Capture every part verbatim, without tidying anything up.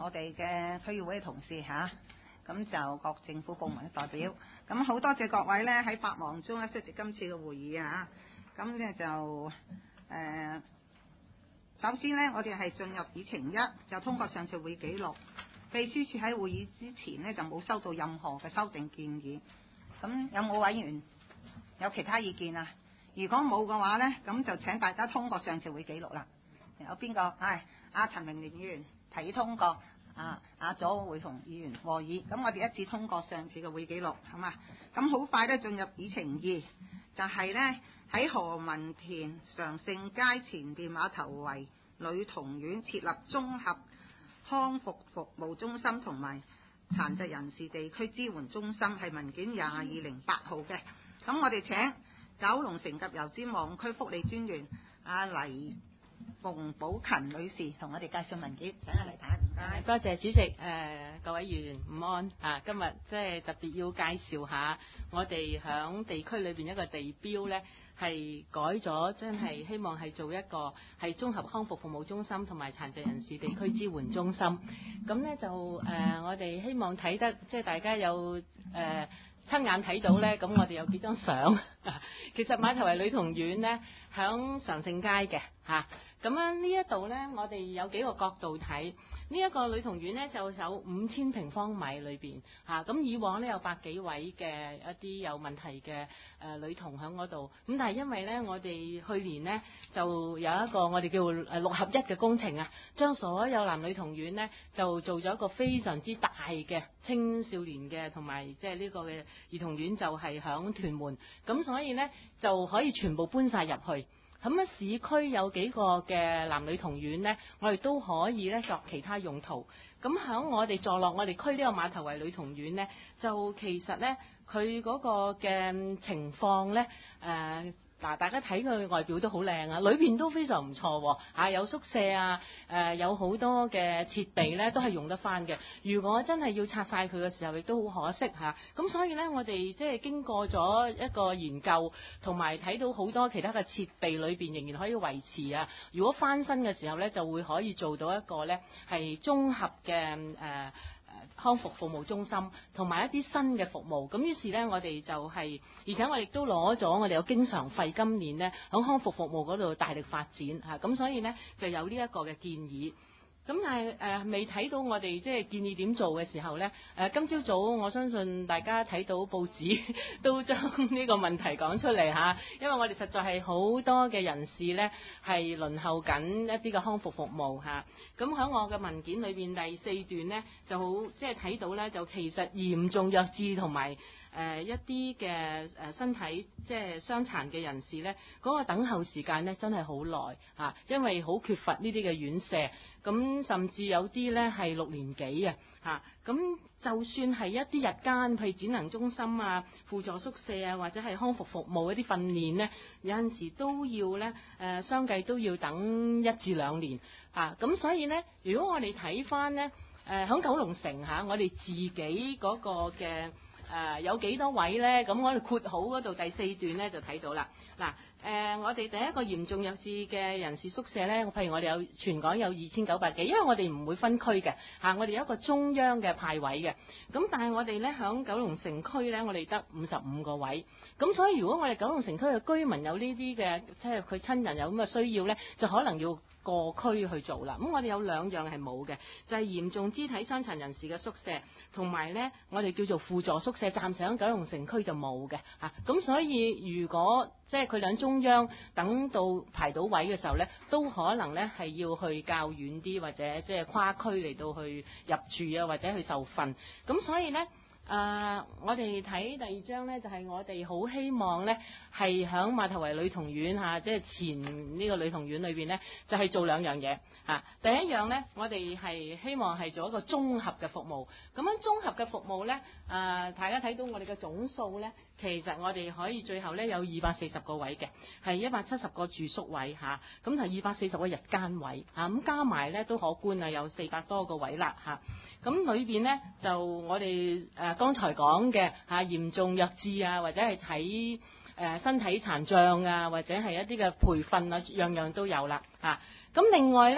我哋嘅區議會嘅同事嚇，咁就各政府部門嘅代表，咁好多謝各位咧喺百忙中咧出席今次嘅會議啊！咁咧就誒、呃，首先咧我哋係進入議程一，就通過上次會記錄。秘書處喺會議之前呢，就冇收到任何嘅修訂建議，咁有冇委員有其他意見啊？如果冇嘅話呢，咁就請大家通過上次會記錄啦。有邊個？係阿陳明年議員提議通過，啊阿左會同議員和議，咁我哋一致通過上次嘅會記錄，好嘛？咁好快咧進入議程二，就係呢，喺何文田常盛街前面馬頭圍女童院設立綜合康復服務中心同埋殘疾人士地區支援中心，係文件廿二零八號嘅。咁我哋請九龍城及油尖旺區福利專員阿黎馮寶勤女士同我哋介紹文件，請阿黎太。唔該。 多謝主席，誒、呃、各位議員午安啊！今日即係特別要介紹下我哋響地區裏邊一個地標呢，係改咗，真係希望係做一個係綜合康復服務中心同埋殘疾人士地區支援中心。咁呢就誒、呃，我哋希望睇得即係大家有誒。呃親眼睇到呢，咁我哋有幾張相。其實馬頭圍女童院呢，響常盛街嘅嚇。咁樣呢一度呢，我哋有幾個角度睇。呢、這、一個女童院呢，就有五千平方米裏邊嚇。咁、啊、以往呢，有百幾位嘅一啲有問題嘅誒、呃、女童喺嗰度。咁但係因為呢，我哋去年呢，就有一個我哋叫誒六合一嘅工程啊，將所有男女童院呢，就做咗一個非常之大嘅青少年嘅同埋即係呢個嘅兒童院，就係響屯門。咁所以呢，就可以全部搬晒入去。咁喺市區有幾個嘅男女童院呢，我哋都可以咧作其他用途。咁喺我哋坐落我哋區呢個馬頭圍女童院呢，就其實呢，佢嗰個嘅情況呢，誒、呃、嗱，大家睇佢外表都好靚啊，裏邊都非常唔錯喎，啊有宿舍啊，誒、呃、有好多嘅設備呢都係用得翻嘅。如果真係要拆晒佢嘅時候，亦都好可惜嚇。咁、啊、所以呢，我哋即係經過咗一個研究，同埋睇到好多其他嘅設備裏邊仍然可以維持啊。如果翻新嘅時候呢，就會可以做到一個呢係綜合嘅誒。呃康復服務中心同埋一啲新嘅服務，咁於是呢，我哋就係、是，而且我亦都攞咗我哋有經常費，今年呢，喺康復服務嗰度大力發展嚇，咁、啊、所以呢，就有呢一個嘅建議。咁但係誒未睇到我哋即係建議點做嘅時候呢，誒、呃、今朝早我相信大家睇到報紙都將呢個問題講出嚟嚇，因為我哋實在係好多嘅人士呢係輪候緊一啲嘅康復服務嚇。咁喺我嘅文件裏邊第四段呢，就好即係睇到呢，就其實嚴重弱智同埋誒一啲嘅誒身體即係傷殘嘅人士呢，嗰、那個等候時間呢真係好耐嚇，因為好缺乏呢啲嘅院舍。咁甚至有啲呢係六年幾啊嚇，咁就算係一啲日間，譬如展能中心啊、輔助宿舍啊，或者係康復服務一啲訓練呢，有陣時都要呢，誒、呃，相繼都要等一至兩年啊。咁所以呢，如果我哋睇翻呢，誒、呃、喺九龍城嚇、啊，我哋自己嗰個嘅誒、呃、有幾多位呢？咁我哋括好嗰度第四段呢，就睇到啦。嗱、啊。誒、呃，我哋第一個嚴重弱智嘅人士宿舍呢，譬如我哋有全港有二千九百幾，因為我哋唔會分區嘅嚇、啊，我哋有一個中央嘅派位嘅。咁但係我哋呢，響九龍城區呢，我哋得五十五個位。咁所以如果我哋九龍城區嘅居民有呢啲嘅，即係佢親人有咁嘅需要呢，就可能要過區去做啦。咁我哋有兩樣係冇嘅，就係、是、嚴重肢體傷殘人士嘅宿舍，同埋呢，我哋叫做輔助宿舍，暫時喺九龍城區就冇嘅嚇。咁、啊、所以如果即係佢兩中央等到排到位嘅時候呢，都可能呢係要去較遠啲，或者即係跨區嚟到去入住啊，或者去受訓。咁所以呢，誒、呃，我哋睇第二章呢，就係、是、我哋好希望呢係響馬頭圍女童院嚇，即、啊、係、就是、前呢個女童院裏邊呢，就係、是、做兩樣嘢嚇、啊。第一樣呢，我哋係希望係做一個綜合嘅服務。咁樣綜合嘅服務呢，誒、呃，大家睇到我哋嘅總數呢。其實我哋可以最後呢有二百四十個位嘅，係一百七十個住宿位嚇，咁同二百四十個日間位嚇，咁、啊、加埋呢都可觀啊，有四百多個位啦嚇。咁裏邊呢，就我哋誒剛才講嘅嚇嚴重弱智啊，或者係睇誒身體殘障啊，或者係一啲嘅培訓啊，樣樣都有啦嚇。咁、啊、另外呢。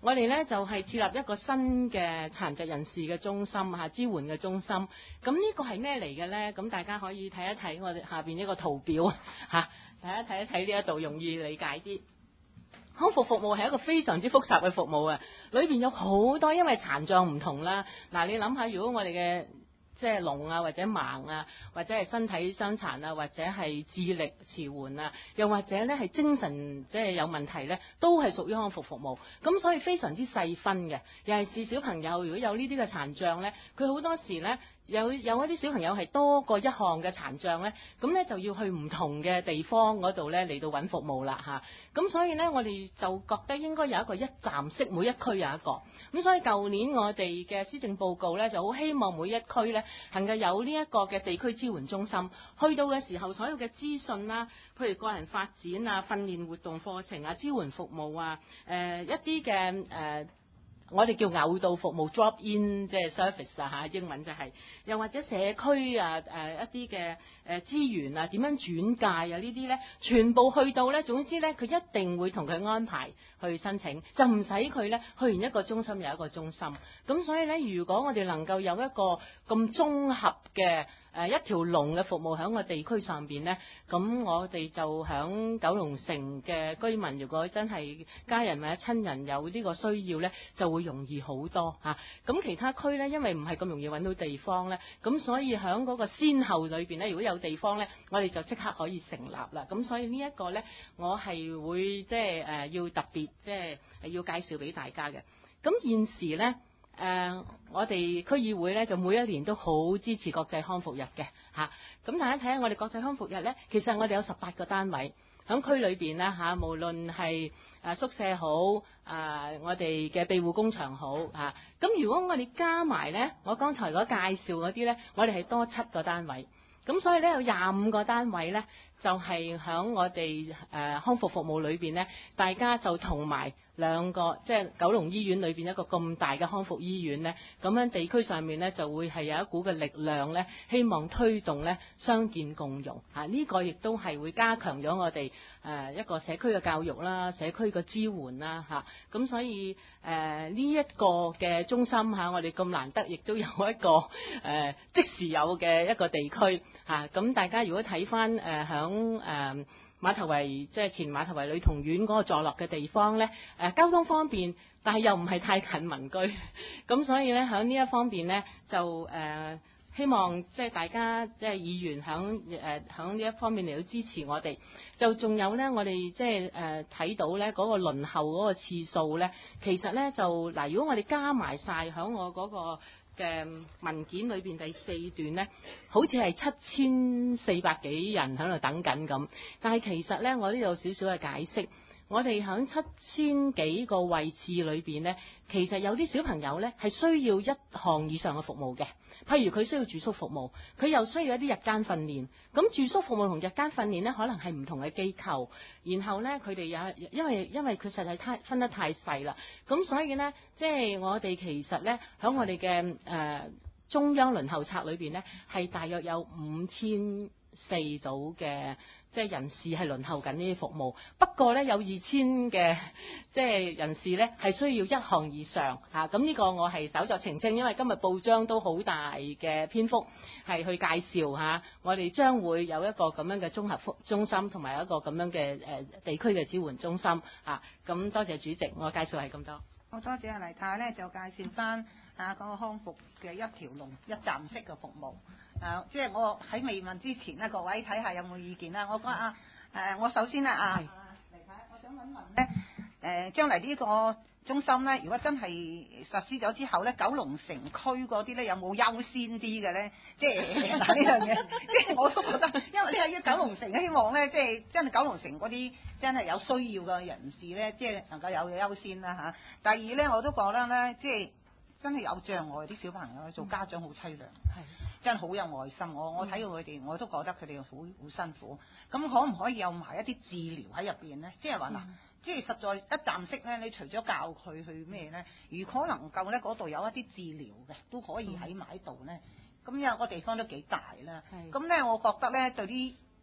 我哋咧就係、是、設立一個新嘅殘疾人士嘅中心嚇、啊，支援嘅中心。咁呢個係咩嚟嘅咧？咁大家可以睇一睇我哋下邊呢個圖表嚇、啊，大家睇一睇呢一度容易理解啲。康復服務係一個非常之複雜嘅服務啊，裏邊有好多因為殘障唔同啦。嗱、啊，你諗下，如果我哋嘅即係聾啊，或者盲啊，或者係身體傷殘啊，或者係智力遲緩啊，又或者咧係精神即係有問題咧，都係屬於康復服務。咁所以非常之細分嘅，尤其是小朋友如果有呢啲嘅殘障咧，佢好多時咧。有有一啲小朋友係多過一項嘅殘障咧，咁咧就要去唔同嘅地方嗰度咧嚟到揾服務啦嚇。咁所以咧，我哋就覺得應該有一個一站式，每一區有一個。咁所以舊年我哋嘅施政報告咧，就好希望每一區咧能夠有呢一個嘅地區支援中心，去到嘅時候，所有嘅資訊啦，譬如個人發展啊、訓練活動課程啊、支援服務啊、誒、呃、一啲嘅誒。呃我哋叫偶到服務 drop in 即係 service 啊嚇，英文就係、是，又或者社區啊誒、呃、一啲嘅誒資源啊點樣轉介啊呢啲咧，全部去到咧，總之咧佢一定會同佢安排去申請，就唔使佢咧去完一個中心又一個中心。咁所以咧，如果我哋能夠有一個咁綜合嘅誒一條龍嘅服務喺個地區上邊咧，咁我哋就喺九龍城嘅居民，如果真係家人或者親人有呢個需要咧，就會容易好多嚇。咁、啊、其他區咧，因為唔係咁容易揾到地方咧，咁所以喺嗰個先後裏邊咧，如果有地方咧，我哋就即刻可以成立啦。咁所以呢一個咧，我係會即係誒要特別即係要介紹俾大家嘅。咁現時咧。誒、呃，我哋區議會咧就每一年都好支持國際康復日嘅嚇。咁、啊、大家睇下我哋國際康復日咧，其實我哋有十八個單位喺區裏邊啦嚇，無論係誒宿舍好，啊我哋嘅庇護工場好嚇。咁、啊、如果我哋加埋咧，我剛才嗰介紹嗰啲咧，我哋係多七個單位。咁所以咧有廿五個單位咧，就係、是、喺我哋誒、呃、康復服務裏邊咧，大家就同埋兩個即係九龍醫院裏邊一個咁大嘅康復醫院咧，咁樣地區上面咧就會係有一股嘅力量咧，希望推動咧傷健共融嚇。呢、這個亦都係會加強咗我哋誒、呃、一個社區嘅教育啦、社區嘅支援啦嚇。咁、啊、所以誒呢一個嘅中心嚇、啊，我哋咁難得亦都有一個誒、呃、即時有嘅一個地區。嚇咁、啊、大家如果睇翻誒響誒馬頭圍即係前馬頭圍女童院嗰個坐落嘅地方咧，誒、呃、交通方便，但係又唔係太近民居，咁所以咧響呢一方面咧就誒、呃、希望即係大家即係議員響誒響呢一方面嚟到支持我哋，就仲有咧我哋即係誒睇到咧嗰個輪候嗰個次數咧，其實咧就嗱、呃、如果我哋加埋晒響我嗰、嗰個嘅文件裏邊第四段呢，好似係七千四百幾人喺度等緊咁，但係其實呢，我呢度有少少嘅解釋。我哋喺七千幾個位置裏邊呢，其實有啲小朋友呢係需要一項以上嘅服務嘅，譬如佢需要住宿服務，佢又需要一啲日間訓練。咁住宿服務同日間訓練呢，可能係唔同嘅機構，然後呢，佢哋有因為因為佢實在太分得太細啦，咁所以呢，即係我哋其實呢，喺我哋嘅誒中央輪候冊裏邊呢，係大約有五千四組嘅。即係人士係輪候緊呢啲服務，不過呢，有二千嘅即係人士呢係需要一項以上嚇，咁、啊、呢個我係稍作澄清，因為今日報章都好大嘅篇幅係去介紹嚇、啊，我哋將會有一個咁樣嘅綜合服中心同埋一個咁樣嘅誒、呃、地區嘅支援中心嚇，咁、啊、多謝主席，我介紹係咁多。 好多謝阿黎太呢，就介紹翻啊嗰個康復嘅一條龍一站式嘅服務。誒、啊，即係我喺未問之前咧，各位睇下有冇意見啦。我講啊，誒、呃，我首先咧啊，黎太，我想問問咧，誒、呃，將嚟呢個中心咧，如果真係實施咗之後咧，九龍城區嗰啲咧有冇優先啲嘅咧？即係嗱呢樣嘢，即係我都覺得，因為呢係九龍城，希望咧，即係真係九龍城嗰啲真係有需要嘅人士咧，即係能夠有優先啦嚇、啊。第二咧，我都覺得咧，即係真係有障礙啲小朋友做家長好凄涼。係、嗯。真係好有愛心，我我睇到佢哋，我都覺得佢哋好好辛苦。咁可唔可以有埋一啲治療喺入邊咧？即係話嗱，嗯、即係實在一站式咧，你除咗教佢去咩咧，如果能夠咧嗰度有一啲治療嘅，都可以喺埋度咧。咁有個地方都幾大啦。咁咧，我覺得咧對啲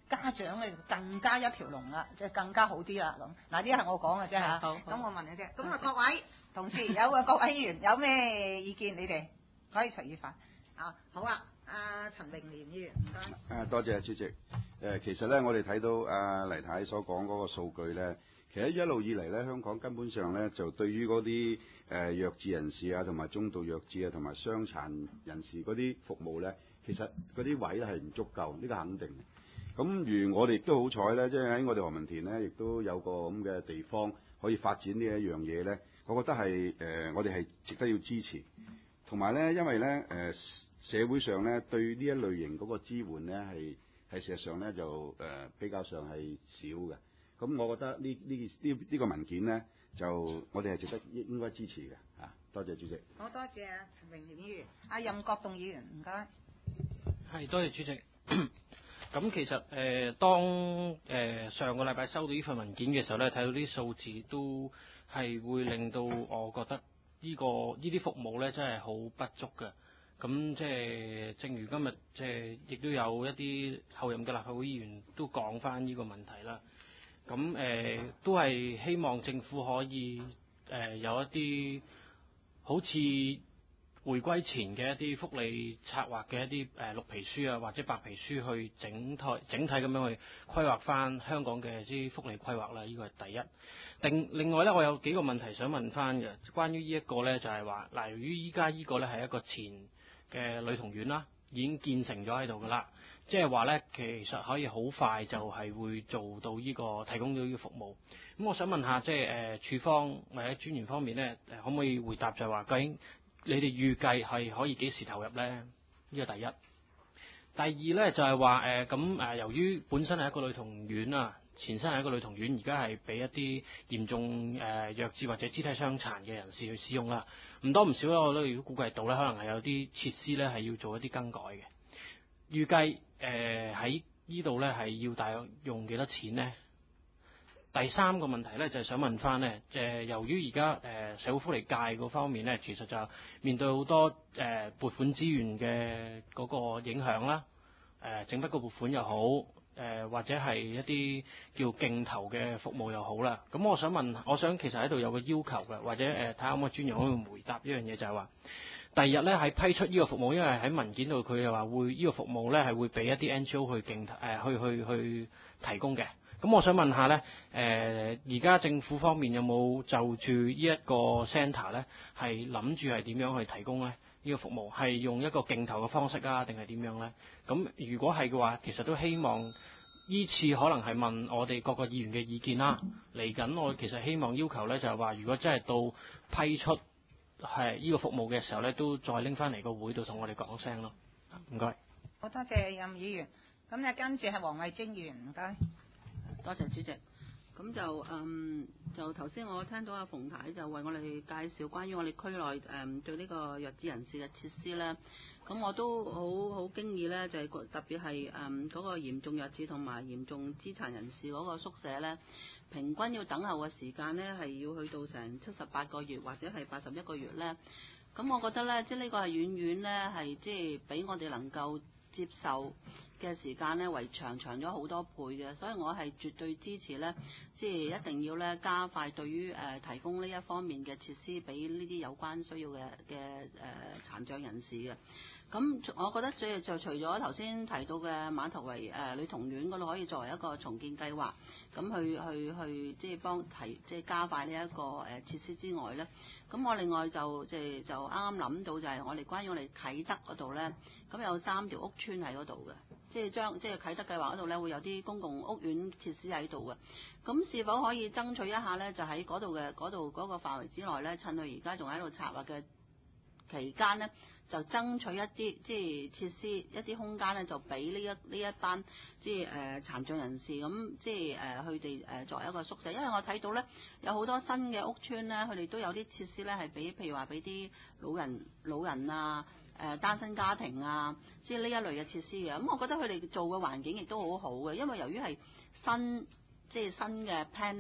家長咧更加一條龍啦，即係更加好啲啦咁。嗱，呢啲係我講嘅啫嚇。 好， 咁我問你啫。咁啊，各位同事有個各位議員有咩意見？你哋可以隨意發。啊，好啊，阿陳榮廉議員，唔該。 誒，多謝主席。誒，其實咧，我哋睇到阿黎太所講嗰個數據咧，其實一路以嚟咧，香港根本上咧就對於嗰啲誒弱智人士啊，同埋中度弱智啊，同埋傷殘人士嗰啲服務咧，其實嗰啲位咧係唔足夠，呢個肯定嘅。咁如我哋亦都好彩咧，即係喺我哋何文田咧，亦都有個咁嘅地方可以發展呢一樣嘢咧，我覺得係誒、呃、我哋係值得要支持。同埋咧，因為咧誒、呃、社會上咧對呢一類型嗰個支援咧係係事實上咧就誒、呃、比較上係少嘅。咁我覺得呢呢呢呢個文件咧就我哋係值得應應該支持嘅嚇、啊。多謝主席。 好多謝陳榮廉議員，阿任國棟議員唔該。 係多謝主席。咁其實誒、呃，當誒、呃、上個禮拜收到呢份文件嘅時候咧，睇到啲數字都係會令到我覺得呢、呢個呢啲服務咧真係好不足嘅。咁即係正如今日即係亦都有一啲候任嘅立法會議員都講翻呢個問題啦。咁誒、呃、都係希望政府可以誒、呃、有一啲好似回歸前嘅一啲福利策劃嘅一啲誒綠皮書啊，或者白皮書去整體整體咁樣去規劃翻香港嘅啲福利規劃啦。呢個係第一。另另外咧，我有幾個問題想問翻嘅，關於呢一個咧就係話，嗱，由於依家呢個咧係一個前嘅女童院啦，已經建成咗喺度噶啦，即係話咧其實可以好快就係會做到呢個提供到呢個服務。咁我想問下，即係誒處方或者專員方面咧，誒可唔可以回答就係話究竟你哋預計係可以幾時投入呢？呢個第一。第二呢，就係話誒咁誒，由於本身係一個女童院啊，前身係一個女童院，而家係俾一啲嚴重誒、呃、弱智或者肢體傷殘嘅人士去使用啦。唔多唔少咧，我都如果估計到呢，可能係有啲設施呢係要做一啲更改嘅。預計誒喺呢度呢係要大約用幾多錢呢？第三個問題咧，就係、是、想問翻咧，誒、呃、由於而家誒社會福利界嗰方面咧，其實就面對好多誒、呃、撥款資源嘅嗰個影響啦，誒、呃、整筆個撥款又好，誒、呃、或者係一啲叫競投嘅服務又好啦。咁我想問，我想其實喺度有個要求嘅，或者誒睇下可唔可以專員可以回答一樣嘢，就係話，第二日咧喺批出呢個服務，因為喺文件度佢又話會呢個服務咧係會俾一啲 N G O 去競誒、呃、去去去提供嘅。咁我想問下咧，誒而家政府方面有冇就住呢一個 centre 咧，係諗住係點樣去提供咧？呢、呢個服務係用一個競投嘅方式啊，定係點樣咧？咁如果係嘅話，其實都希望依次可能係問我哋各個議員嘅意見啦。嚟緊我其實希望要求咧，就係話如果真係到批出係呢個服務嘅時候咧，都再拎翻嚟個會度同我哋講聲咯。唔該。 好多謝任議員。咁咧跟住係黃慧貞議員，唔該。 多謝主席，咁就嗯就頭先我聽到阿馮太就為我哋介紹關於我哋區內誒、嗯、對呢個弱智人士嘅設施咧，咁我都好好驚異咧，就係、是、特別係誒嗰個嚴重弱智同埋嚴重肢殘人士嗰個宿舍咧，平均要等候嘅時間咧係要去到成七十八個月或者係八十一個月咧，咁我覺得咧，即係呢個係遠遠咧係即係比我哋能夠接受嘅時間咧為長長咗好多倍嘅，所以我係絕對支持咧，即係一定要咧加快對於誒、呃、提供呢一方面嘅設施俾呢啲有關需要嘅嘅誒殘障人士嘅。咁我覺得最就除咗頭先提到嘅馬頭圍誒、呃、女童院嗰度可以作為一個重建計劃，咁去去去即係幫提即係加快呢、這、一個誒、呃、設施之外咧，咁我另外就即係就啱啱諗到就係我哋關於我哋啟德嗰度咧，咁有三條屋邨喺嗰度嘅。即係將即係啟德計劃嗰度咧，會有啲公共屋苑設施喺度嘅。咁是否可以爭取一下咧？就喺嗰度嘅嗰度嗰個範圍之內咧，趁佢而家仲喺度策劃嘅期間咧，就爭取一啲即係設施一啲空間咧，就俾呢一呢一班即係誒、呃、殘障人士咁，即係誒佢哋誒作為一個宿舍。因為我睇到咧有好多新嘅屋邨咧，佢哋都有啲設施咧係俾譬如話俾啲老人老人啊。誒、呃、單身家庭啊，即係呢一類嘅設施嘅，咁、嗯、我覺得佢哋做嘅環境亦都好好嘅，因為由於係新即係新嘅 planning，咁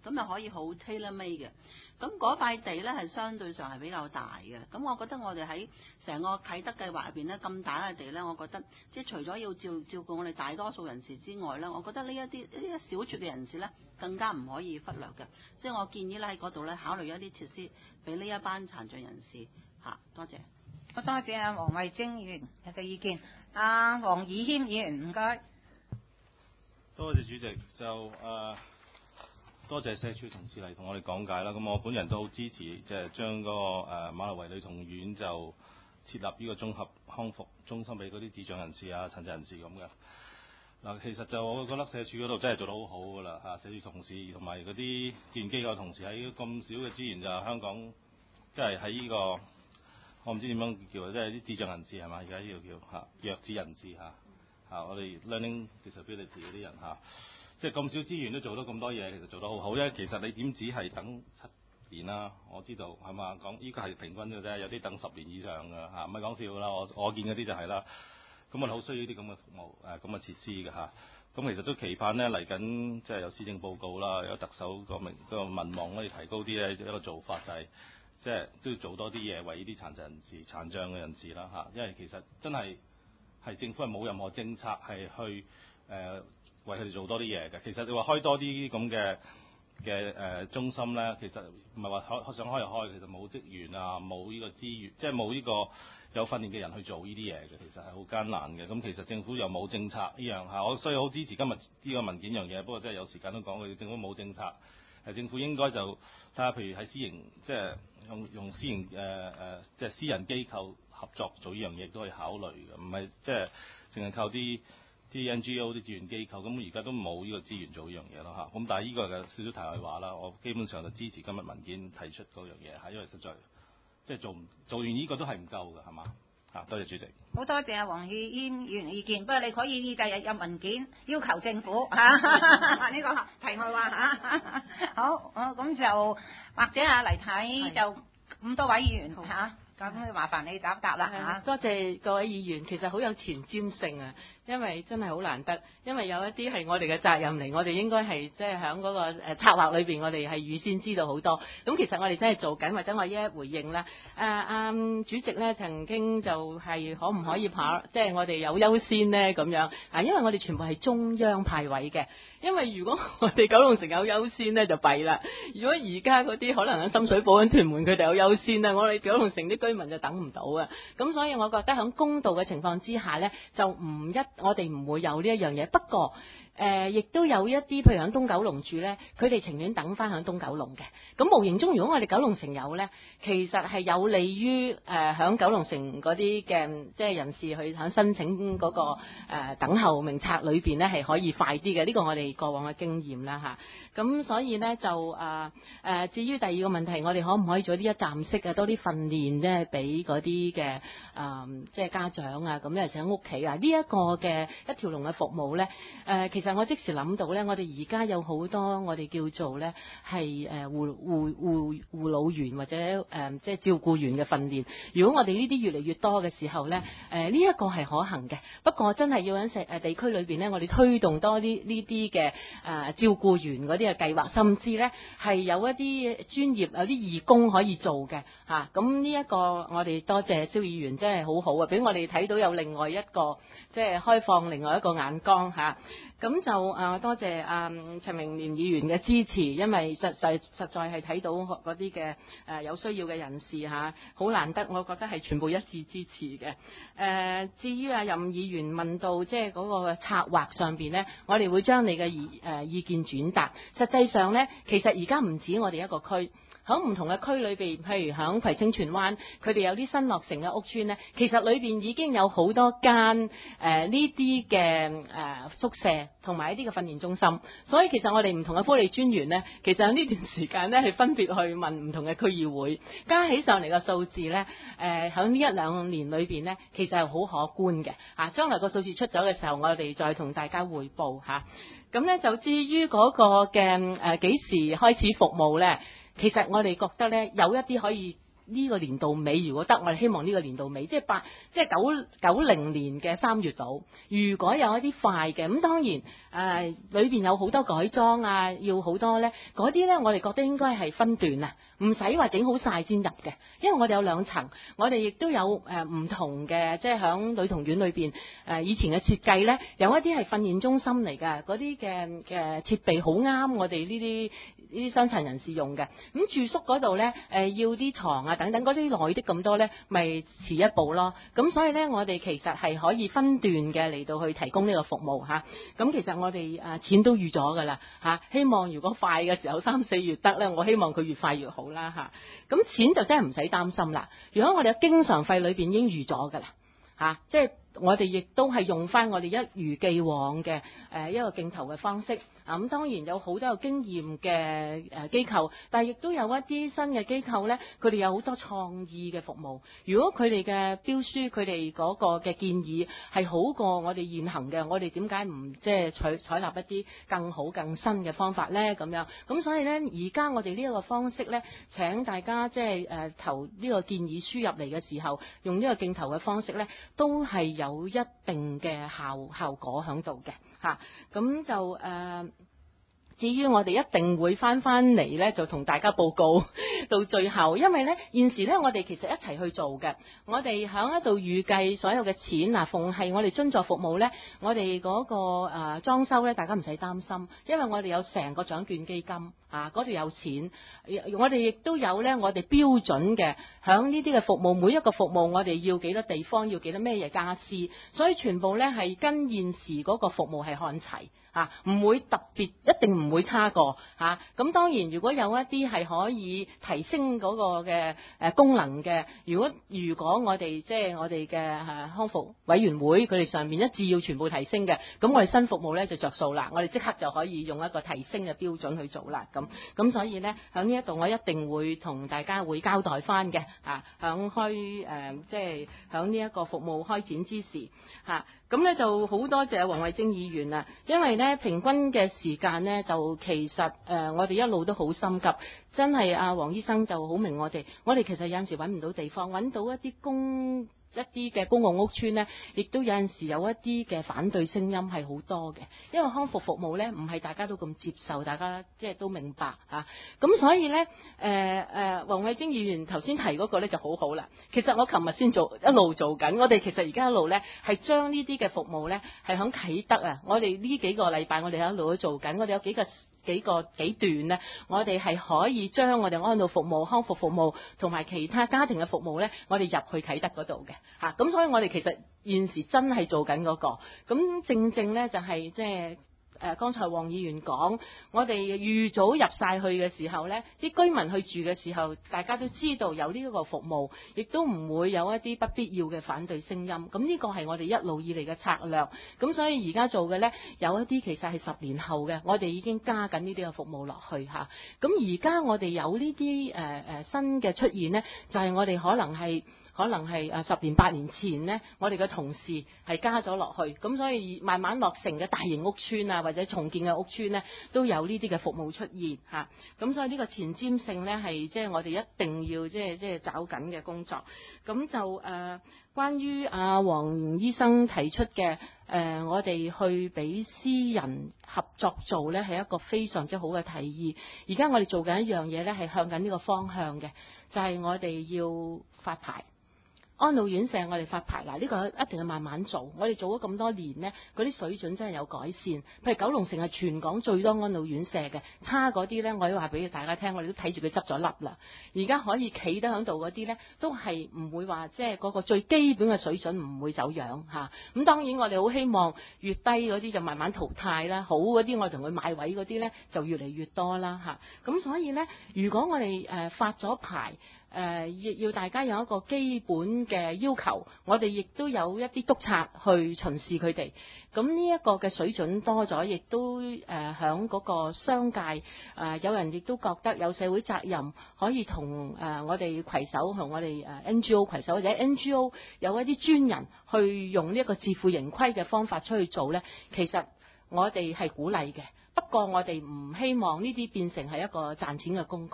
咁又可以好 tailor made 嘅。咁嗰塊地咧係相對上係比較大嘅，咁我覺得我哋喺成個啟德計劃入邊咧咁大嘅地咧，我覺得即係除咗要照照顧我哋大多數人士之外咧，我覺得呢一啲呢一小撮嘅人士咧更加唔可以忽略嘅。即係我建議咧喺嗰度咧考慮一啲設施俾呢一班殘障人士嚇。多謝。 好多謝阿黃慧貞議員嘅意見。阿黃以謙議員唔該。 多謝主席，就誒。呃多謝社署同事嚟同我哋講解啦。咁我本人都好支持，即係將嗰個誒馬路圍女童院就設立呢個綜合康復中心俾嗰啲智障人士啊、殘疾人士咁嘅。嗱，其實就我覺得社署嗰度真係做得好好㗎啦嚇，社署同事同埋嗰啲志願機構同事喺咁少嘅資源就香港，即係喺呢個我唔知點樣叫，即係啲智障人士係嘛？而家呢度叫嚇弱智人士嚇嚇，我哋 learning disability 嗰啲人嚇。即係咁少資源都做到咁多嘢，其實做得好好啫。其實你點止係等七年啦？我知道係嘛，講呢個係平均嘅啫，有啲等十年以上㗎嚇，唔係講笑啦。我我見嗰啲就係啦。咁我哋好需要呢啲咁嘅服務誒咁嘅設施嘅嚇。咁其實都期盼咧嚟緊，即係有施政報告啦，有特首個名個民望可以提高啲咧，一個做法就係即係都要做多啲嘢為呢啲殘疾人士、殘障嘅人士啦嚇。因為其實真係係政府係冇任何政策係去誒。呃為佢哋做多啲嘢嘅，其實你話開多啲咁嘅嘅誒中心咧，其實唔係話開想開就開，其實冇職員啊，冇呢個資源，即係冇呢個有訓練嘅人去做呢啲嘢嘅，其實係好艱難嘅。咁其實政府又冇政策呢樣嚇，我所以好支持今日呢個文件樣嘢。不過真係有時間都講佢政府冇政策，係政府應該就睇下，譬如喺私營即係用用私營誒誒即係私人機構合作做呢樣嘢都可以考慮嘅，唔係即係淨係靠啲。啲 N G O 啲志願機構咁而家都冇呢個資源做呢樣嘢咯嚇，咁但係呢個嘅少少題外話啦，我基本上就支持今日文件提出嗰樣嘢嚇，因為實在即係做做完呢個都係唔夠嘅係嘛嚇，多謝主席。 好多謝阿黃以謙議員嘅意見，不過你可以第日有文件要求政府嚇，呢、這個題外話嚇。好，我咁就或者啊嚟睇就咁多位議員嚇。咁麻煩你答答啦嚇。 多謝各位議員，其實好有前瞻性啊，因為真係好難得，因為有一啲係我哋嘅責任嚟，我哋應該係即係喺嗰個誒策劃裏邊，我哋係預先知道好多。咁其實我哋真係做緊，或者我一一回應啦。誒、啊、阿、嗯、主席咧曾經就係可唔可以跑，即係我哋有優先呢咁樣啊？因為我哋全部係中央派位嘅。因為如果我哋九龍城有優先咧就弊啦，如果而家嗰啲可能喺深水埗、喺屯門佢哋有優先啦，我哋九龍城啲居民就等唔到啊。咁所以我覺得喺公道嘅情況之下咧，就唔一我哋唔會有呢一樣嘢。不過誒，亦、呃、都有一啲，譬如喺東九龍住咧，佢哋情願等翻喺東九龍嘅。咁無形中，如果我哋九龍城有咧，其實係有利於誒喺九龍城嗰啲嘅即係人士去喺申請嗰、那個、呃、等候名冊裏邊咧，係可以快啲嘅。呢、這個我哋過往嘅經驗啦嚇。咁、啊、所以咧就誒誒、呃呃，至於第二個問題，我哋可唔可以做啲一站式嘅多啲訓練咧，俾嗰啲嘅誒即係家長啊，咁咧喺屋企啊，呢、這、一個嘅一條龍嘅服務咧，誒、呃、其實。我即時諗到咧，我哋而家有好多我哋叫做咧係誒護護護護老員或者誒、呃、即係照顧員嘅訓練。如果我哋呢啲越嚟越多嘅時候咧，誒呢一個係可行嘅。不過真係要喺社誒地區裏邊咧，我哋推動多啲呢啲嘅誒照顧員嗰啲嘅計劃，甚至咧係有一啲專業有啲義工可以做嘅嚇。咁呢一個我哋多謝蕭議員，真係好好啊，俾我哋睇到有另外一個即係開放另外一個眼光嚇。咁、啊就誒、呃、多謝阿、呃、陳明廉議員嘅支持，因為實實實在係睇到嗰啲嘅誒有需要嘅人士嚇，好、啊、難得，我覺得係全部一致支持嘅。誒、呃、至於阿任議員問到即係嗰個策劃上邊咧，我哋會將你嘅意誒意見轉達。實際上咧，其實而家唔止我哋一個區。喺唔同嘅區裏邊，譬如喺葵青荃灣，佢哋有啲新落成嘅屋邨咧，其實裏邊已經有好多間誒呢啲嘅誒宿舍同埋一啲嘅訓練中心。所以其實我哋唔同嘅福利專員咧，其實喺呢段時間咧係分別去問唔同嘅區議會，加起上嚟嘅數字咧，誒喺呢一兩年裏邊咧，其實係好可觀嘅。啊，將來個數字出咗嘅時候，我哋再同大家匯報嚇。咁、啊、咧就至於嗰個嘅誒幾時開始服務咧？其實我哋覺得咧，有一啲可以呢個年度尾，如果得，我哋希望呢個年度尾，即係八，即係九九零年嘅三月度。如果有一啲快嘅，咁當然誒、呃、裏邊有好多改裝啊，要好多咧，嗰啲咧我哋覺得應該係分段啊，唔使話整好晒先入嘅，因為我哋有兩層，我哋亦都有誒唔、呃、同嘅，即係響女童院裏邊誒、呃、以前嘅設計咧，有一啲係訓練中心嚟㗎，嗰啲嘅嘅設備好啱我哋呢啲呢啲傷殘人士用嘅。咁住宿嗰度咧誒要啲床啊等等嗰啲耐啲咁多咧，咪遲一步咯。咁所以咧，我哋其實係可以分段嘅嚟到去提供呢個服務嚇。咁、啊、其實我哋誒、啊、錢都預咗㗎啦嚇，希望如果快嘅時候三四月得咧，我希望佢越快越好啦嚇。咁、啊、錢就真係唔使擔心啦。如果我哋嘅經常費裏邊已經預咗㗎啦嚇，即係我哋亦都係用翻我哋一如既往嘅誒、呃、一個競投嘅方式。咁、啊、當然有好多有經驗嘅誒機構，但係亦都有一啲新嘅機構呢，佢哋有好多創意嘅服務。如果佢哋嘅標書，佢哋嗰個嘅建議係好過我哋現行嘅，我哋點解唔即係採採納一啲更好更新嘅方法呢？咁樣咁所以呢，而家我哋呢一個方式呢，請大家即係誒投呢個建議書入嚟嘅時候，用呢個競投嘅方式呢，都係有一定嘅效效果喺度嘅嚇。咁、啊、就誒。呃至於我哋一定會翻翻嚟呢，就同大家報告到最後，因為呢現時呢，我哋其實一齊去做嘅，我哋喺一度預計所有嘅錢啊，逢係我哋津助服務呢，我哋嗰、那個誒、呃、裝修呢，大家唔使擔心，因為我哋有成個獎券基金啊，嗰度有錢，我哋亦都有呢，我哋標準嘅響呢啲嘅服務，每一個服務我哋要幾多地方，要幾多咩嘢家私，所以全部呢係跟現時嗰個服務係看齊。啊，唔會特別，一定唔會差過嚇。咁、啊、當然，如果有一啲係可以提升嗰個嘅誒、呃、功能嘅，如果如果我哋即係我哋嘅誒康復委員會佢哋上面一致要全部提升嘅，咁我哋新服務咧就着數啦，我哋即刻就可以用一個提升嘅標準去做啦。咁咁所以咧，喺呢一度我一定會同大家會交代翻嘅嚇，響開誒即係響呢一個服務開展之時嚇。咁、啊、咧就好多謝黃慧貞議員啊，因為咧平均嘅時間咧就其實誒、呃、我哋一路都好心急，真係阿黃醫生就好明我哋，我哋其實有陣時揾唔到地方，揾到一啲公一啲嘅公共屋邨呢，亦都有陣時有一啲嘅反對聲音係好多嘅，因為康復服務呢唔係大家都咁接受，大家即係都明白嚇。咁、啊、所以呢，誒、呃、誒，黃慧貞議員頭先提嗰個呢就好好啦。其實我琴日先做一路做緊，我哋其實而家一路呢係將呢啲嘅服務呢係響啟德啊，我哋呢幾個禮拜我哋一路都做緊，我哋有幾個。幾個幾段呢，我哋係可以將我哋安老服務、康復服務同埋其他家庭嘅服務呢，我哋入去啟德嗰度嘅嚇。咁、啊、所以我哋其實現時真係做緊嗰、那個。咁正正呢，就係即係誒，剛才黃議員講，我哋預早入晒去嘅時候呢，啲居民去住嘅時候，大家都知道有呢一個服務，亦都唔會有一啲不必要嘅反對聲音。咁呢個係我哋一路以嚟嘅策略。咁所以而家做嘅呢，有一啲其實係十年後嘅，我哋已經加緊呢啲嘅服務落去嚇。咁而家我哋有呢啲誒誒新嘅出現呢，就係、是、我哋可能係。可能係誒十年八年前呢，我哋嘅同事係加咗落去，咁所以慢慢落成嘅大型屋邨啊，或者重建嘅屋邨呢，都有呢啲嘅服務出現嚇。咁所以呢個前瞻性呢，係即係我哋一定要即係即係找緊嘅工作。咁就誒、呃、關於阿黃醫生提出嘅誒、呃，我哋去俾私人合作做呢，係一個非常之好嘅提議。而家我哋做緊一樣嘢呢，係向緊呢個方向嘅，就係、是、我哋要發牌。安老院舍我哋發牌嗱，呢、這個一定要慢慢做。我哋做咗咁多年呢，嗰啲水準真係有改善。譬如九龍城係全港最多安老院舍嘅，差嗰啲呢，我要話俾大家聽，我哋都睇住佢執咗笠啦。而家可以企得喺度嗰啲呢，都係唔會話即係嗰個最基本嘅水準唔會走樣嚇。咁、啊、當然我哋好希望越低嗰啲就慢慢淘汰啦，好嗰啲我同佢買位嗰啲呢，就越嚟越多啦嚇。咁、啊、所以呢，如果我哋誒、呃、發咗牌。誒、呃，要大家有一個基本嘅要求，我哋亦都有一啲督察去巡視佢哋。咁呢一個嘅水準多咗，亦都誒響嗰個商界誒、呃，有人亦都覺得有社會責任，可以同誒、呃、我哋攜手，同我哋誒 N G O 攜手，或者 N G O 有一啲專人去用呢一個自負盈虧嘅方法出去做呢。其實我哋係鼓勵嘅，不過我哋唔希望呢啲變成係一個賺錢嘅工具。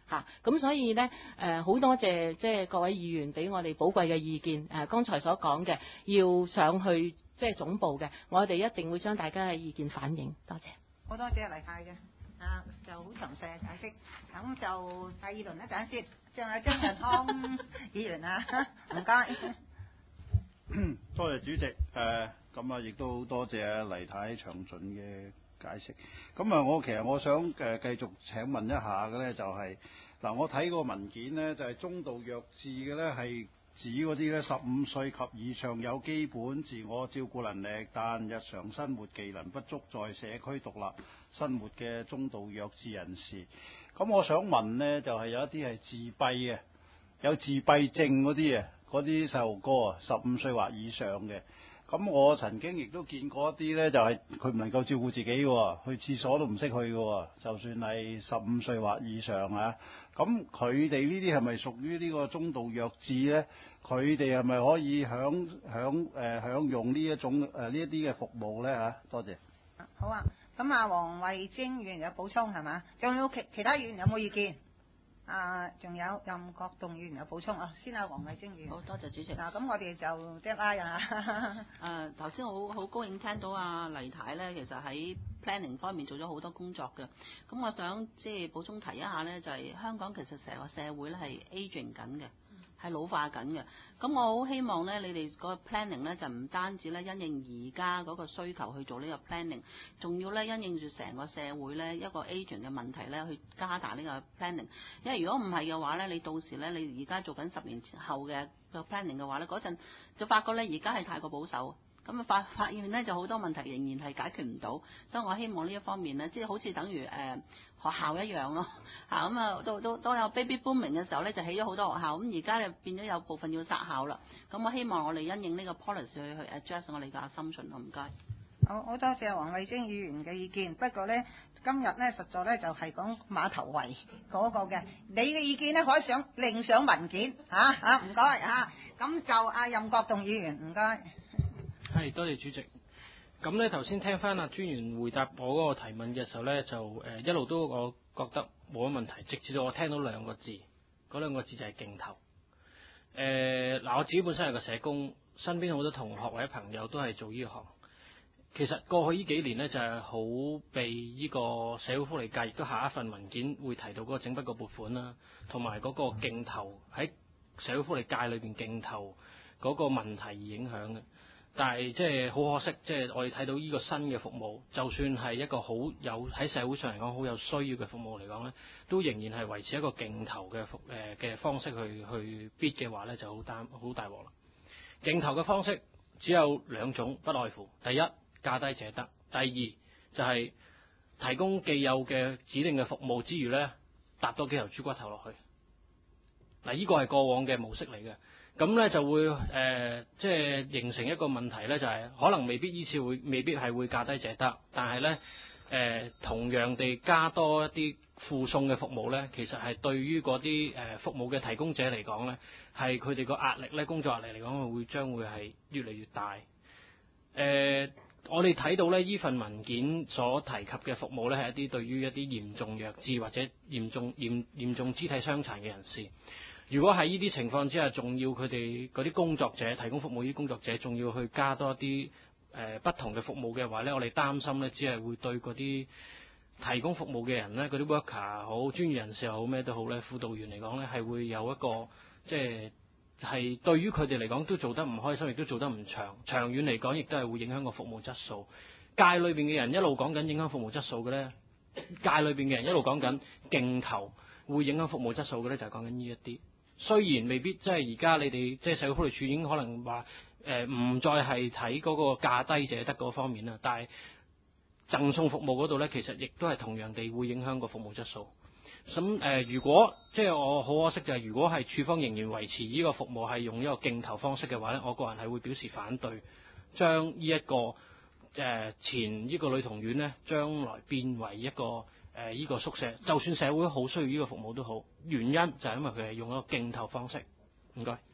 嚇。咁所以呢，誒好多謝即係各位議員俾我哋寶貴嘅意見。誒剛才所講嘅要上去即係總部嘅，我哋一定會將大家嘅意見反映。多謝。 好多謝黎太嘅，啊就好詳細嘅解釋。咁就第二輪一陣先，仲有張日康議員啊，唔該。 多謝主席，誒咁啊，亦都好多謝黎太詳盡嘅解釋。咁啊，我其實我想誒繼續請問一下嘅咧，就係、是、嗱，我睇個文件呢，就係、是、中度弱智嘅咧，係指嗰啲咧十五歲及以上有基本自我照顧能力，但日常生活技能不足，在社區獨立生活嘅中度弱智人士。咁我想問呢，就係、是、有一啲係自閉嘅，有自閉症嗰啲啊。嗰啲細路哥啊，十五歲或以上嘅，咁我曾經亦都見過一啲呢，就係佢唔能夠照顧自己嘅，去廁所都唔識去嘅，就算係十五歲或以上啊。咁佢哋呢啲係咪屬於呢個中度弱智呢？佢哋係咪可以享享誒、呃、享用呢一種誒呢一啲嘅服務呢？嚇？多謝。 好啊，咁啊，黃慧貞議員有補充係嘛？仲有其其他議員有冇意見？啊，仲有任國棟議員有補充啊，先啊，黃慧貞議員。 好多謝主席。 嗱，咁我哋就即係拉啊。 誒，頭先好好高興聽到阿黎太咧，其實喺 planning 方面做咗好多工作嘅。咁我想即係補充提一下咧，就係、是、香港其實成個社會咧係 aging 緊嘅，係老化緊嘅。咁我好希望咧，你哋個 planning 咧就唔單止咧因應而家嗰個需求去做呢個 planning， 仲要咧因應住成個社會咧一個 aging 嘅問題咧去加大呢個 planning。因為如果唔係嘅話咧，你到時咧你而家做緊十年後嘅個 planning 嘅話咧，嗰陣就發覺咧而家係太過保守。咁啊發發現咧就好多問題仍然係解決唔到，所以我希望呢一方面咧，即係好似等於誒、呃、學校一樣咯嚇，咁啊都都都有 baby booming 嘅時候咧，就起咗好多學校，咁而家就變咗有部分要殺校啦。咁我希望我哋因應呢個 policy 去去 adjust 我哋嘅 assumption 咯，唔該。 好好多謝黃慧貞議員嘅意見，不過咧今日咧實在咧就係講馬頭圍嗰個嘅，你嘅意見咧可以上另上文件嚇嚇，唔該嚇。咁就阿任國棟議員唔該。 係，多謝主席。咁咧頭先聽翻阿專員回答我嗰個提問嘅時候咧，就誒、呃、一路都我覺得冇乜問題，直至到我聽到兩個字，嗰兩個字就係競投。誒、呃、嗱，我自己本身係個社工，身邊好多同學或者朋友都係做呢行。其實過去呢幾年呢，就係、是、好被呢個社會福利界，亦都下一份文件會提到嗰個整筆個撥款啦，同埋嗰個競投喺社會福利界裏邊競投嗰個問題而影響嘅。但係即係好可惜，即係我哋睇到呢個新嘅服務，就算係一個好有喺社會上嚟講好有需要嘅服務嚟講呢，都仍然係維持一個競投嘅服誒嘅方式去去 bid 嘅話呢，就好大好大鑊啦。競投嘅方式只有兩種，不外乎第一，價低者得，第二就係、是、提供既有嘅指定嘅服務之餘呢，搭多幾頭豬骨頭落去。嗱，呢個係過往嘅模式嚟嘅。咁咧就會誒，即、呃、係、就是、形成一個問題咧，就係、是、可能未必依次會，未必係會價低者得，但係咧誒，同樣地加多一啲附送嘅服務咧，其實係對於嗰啲誒服務嘅提供者嚟講咧，係佢哋個壓力咧，工作壓力嚟講，會將會係越嚟越大。誒、呃，我哋睇到咧，依份文件所提及嘅服務咧，係一啲對於一啲嚴重弱智或者嚴重嚴嚴重肢體傷殘嘅人士。如果喺呢啲情況之下，仲要佢哋嗰啲工作者提供服務，啲工作者仲要去加多啲誒、呃、不同嘅服務嘅話咧，我哋擔心咧，只係會對嗰啲提供服務嘅人咧，嗰啲 worker 好、專業人士又好、咩都好咧，輔導員嚟講咧，係會有一個即係係對於佢哋嚟講都做得唔開心，亦都做得唔長。長遠嚟講，亦都係會影響個服務質素。界裏邊嘅人一路講緊影響服務質素嘅咧，界裏邊嘅人一路講緊競投會影響服務質素嘅咧，就係講緊呢一啲。雖然未必即係而家你哋即係社會福利署已經可能話誒唔再係睇嗰個價低者得嗰方面啦，但係贈送服務嗰度咧，其實亦都係同樣地會影響個服務質素。咁誒、呃，如果即係我好可惜就係，如果係處方仍然維持呢個服務係用呢個競投方式嘅話咧，我個人係會表示反對，將呢一個誒、呃、前呢個女童院咧，將來變為一個。誒、呃，依、這個宿舍，就算社會好需要呢個服務都好，原因就係因為佢係用一個競投方式。唔該。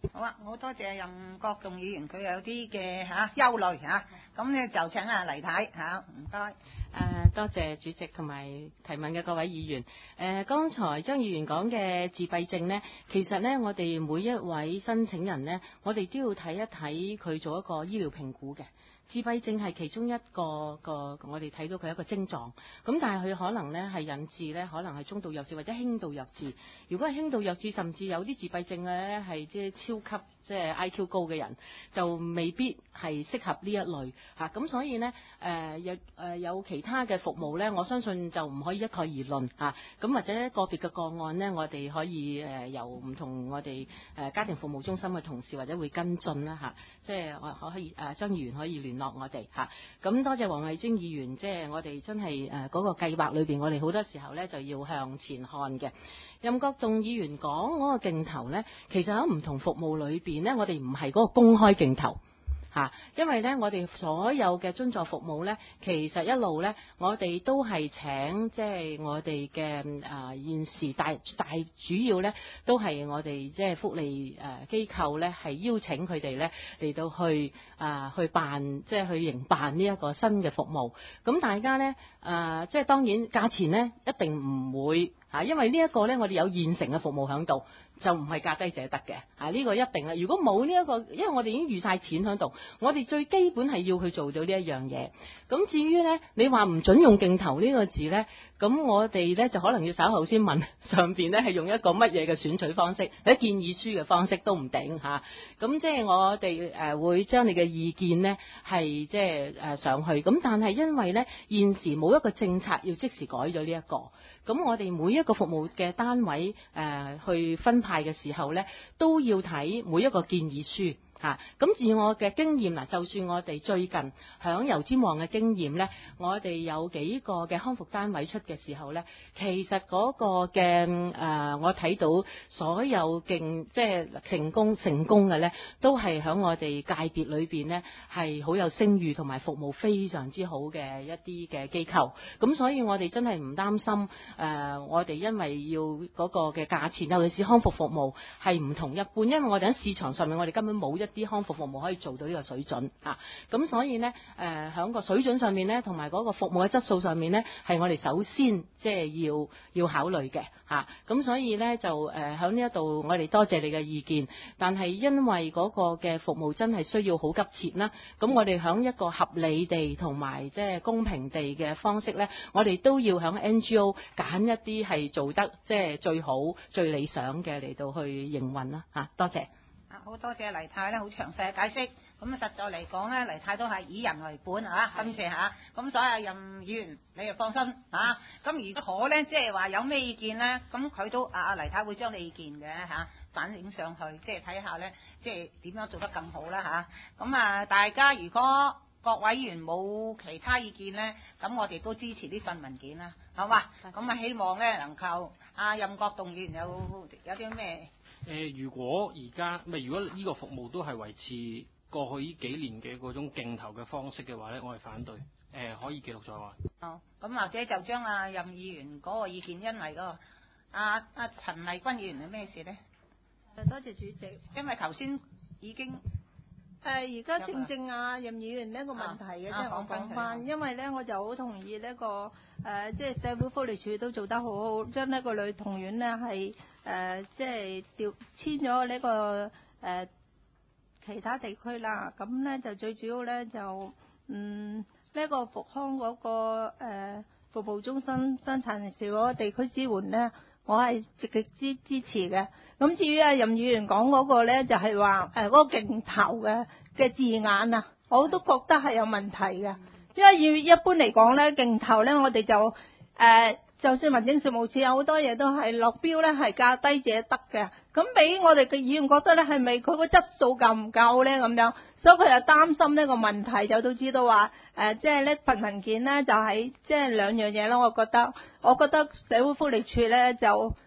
好啊，好多謝任國棟議員，佢有啲嘅嚇憂慮嚇，咁咧就請阿黎太嚇，唔該。 誒、多謝主席同埋提問嘅各位議員。誒、剛才張議員講嘅自閉症呢，其實呢，我哋每一位申請人呢，我哋都要睇一睇佢做一個醫療評估嘅。自閉症係其中一個個我哋睇到佢一個症狀，咁但係佢可能呢係引致呢，可能係中度弱智或者輕度弱智。如果係輕度弱智，甚至有啲自閉症嘅呢係即係超級即係 I Q 高嘅人，就未必係適合呢一類嚇。咁、啊、所以呢，誒有誒有其他嘅服務呢，我相信就唔可以一概而論嚇。咁、啊、或者個別嘅個案呢，我哋可以誒、呃、由唔同我哋誒、呃、家庭服務中心嘅同事或者會跟進啦嚇。即係我可以誒張議員可以聯絡我哋嚇，咁多謝黃慧貞議員，即係我哋真係誒嗰個計劃裏邊，我哋好多時候咧就要向前看嘅。任國棟議員講嗰個鏡頭咧，其實喺唔同服務裏邊咧，我哋唔係嗰個公開鏡頭。嚇，因為咧，我哋所有嘅津助服務咧，其實一路咧，我哋都係請即係我哋嘅啊現時大大主要咧，都係我哋即係福利誒機構咧，係邀請佢哋咧嚟到去啊去辦即係去營辦呢一個新嘅服務。咁大家咧啊，即係當然價錢咧一定唔會嚇，因為呢一個咧我哋有現成嘅服務喺度。就唔係價低者得嘅，啊呢、這個一定啦。如果冇呢一個，因為我哋已經預晒錢喺度，我哋最基本係要佢做到呢一樣嘢。咁至於呢，你話唔準用鏡頭呢個字呢，咁我哋呢就可能要稍後先問上邊呢係用一個乜嘢嘅選取方式，或者建議書嘅方式都唔定嚇。咁即係我哋誒會將你嘅意見呢係即係誒上去。咁但係因為呢現時冇一個政策要即時改咗呢一個，咁我哋每一個服務嘅單位誒、呃、去分派嘅時候呢，都要睇每一個建議書嚇。咁、啊、自我嘅經驗嗱，就算我哋最近響油尖旺嘅經驗呢，我哋有幾個嘅康復單位出嘅時候呢，其實嗰個嘅誒、呃，我睇到所有勁即係成功成功嘅呢，都係響我哋界別裏邊呢，係好有聲譽同埋服務非常之好嘅一啲嘅機構。咁所以我哋真係唔擔心誒、呃，我哋因為要嗰個嘅價錢，尤其是康復服務係唔同一般，因為我哋喺市場上面，我哋根本冇一啲康復服務可以做到呢個水準啊。咁所以呢，誒、呃，喺個水準上面呢，同埋嗰個服務嘅質素上面呢，係我哋首先即係要要考慮嘅嚇。咁、啊、所以呢，就誒喺呢一度，我哋多謝你嘅意見。但係因為嗰個嘅服務真係需要好急切啦，咁我哋喺一個合理地同埋即係公平地嘅方式呢，我哋都要喺 N G O 揀一啲係做得即係最好、最理想嘅嚟到去營運啦嚇。多謝。 啊，好多謝黎太咧，好詳細嘅解釋。咁實在嚟講咧，黎太都係以人為本啊，今次嚇。咁所以任議員你就放心啊。咁如果咧即係話有咩意見咧，咁佢都啊黎太會將你意見嘅嚇、啊、反映上去，即係睇下咧，即係點樣做得更好啦嚇。咁啊，啊，大家如果各位議員冇其他意見咧，咁我哋都支持呢份文件啦，好嘛？咁啊，希望咧能夠啊任國棟議員有有啲咩？ 誒、呃，如果而家咪如果呢個服務都係維持過去呢幾年嘅嗰種競投嘅方式嘅話咧，我係反對。誒、呃，可以記錄在案。 哦，咁或者就將阿任議員嗰個意見，因為嗰個阿阿陳麗君議員係咩事咧？ 誒，多謝主席。 因為頭先已經誒，而家正正啊任議員呢個問題嘅，即係我講翻，因為咧我就好同意呢、呢個誒，即、呃、係、就是、社會福利署都做得好好，將呢個女童院呢係誒，即係調遷咗呢個誒、呃、其他地區啦。咁咧就最主要咧就嗯呢、呢個復康嗰、嗰個、呃、服務中心生產人士嗰個地區支援咧，我係積極支支持嘅。咁至於阿任議員講嗰個咧，就係話誒嗰個鏡頭嘅嘅字眼啊，我都覺得係有問題嘅。因為要一般嚟講咧，鏡頭咧我哋就誒、呃，就算民政事務處有好多嘢都係落標咧係價低者得嘅。咁俾我哋嘅議員覺得咧，係咪佢個質素夠唔夠咧咁樣？所以佢又擔心呢個問題，就都知道話誒，即係呢份文件咧就係即係兩樣嘢咯。我覺得，我覺得社會福利署咧就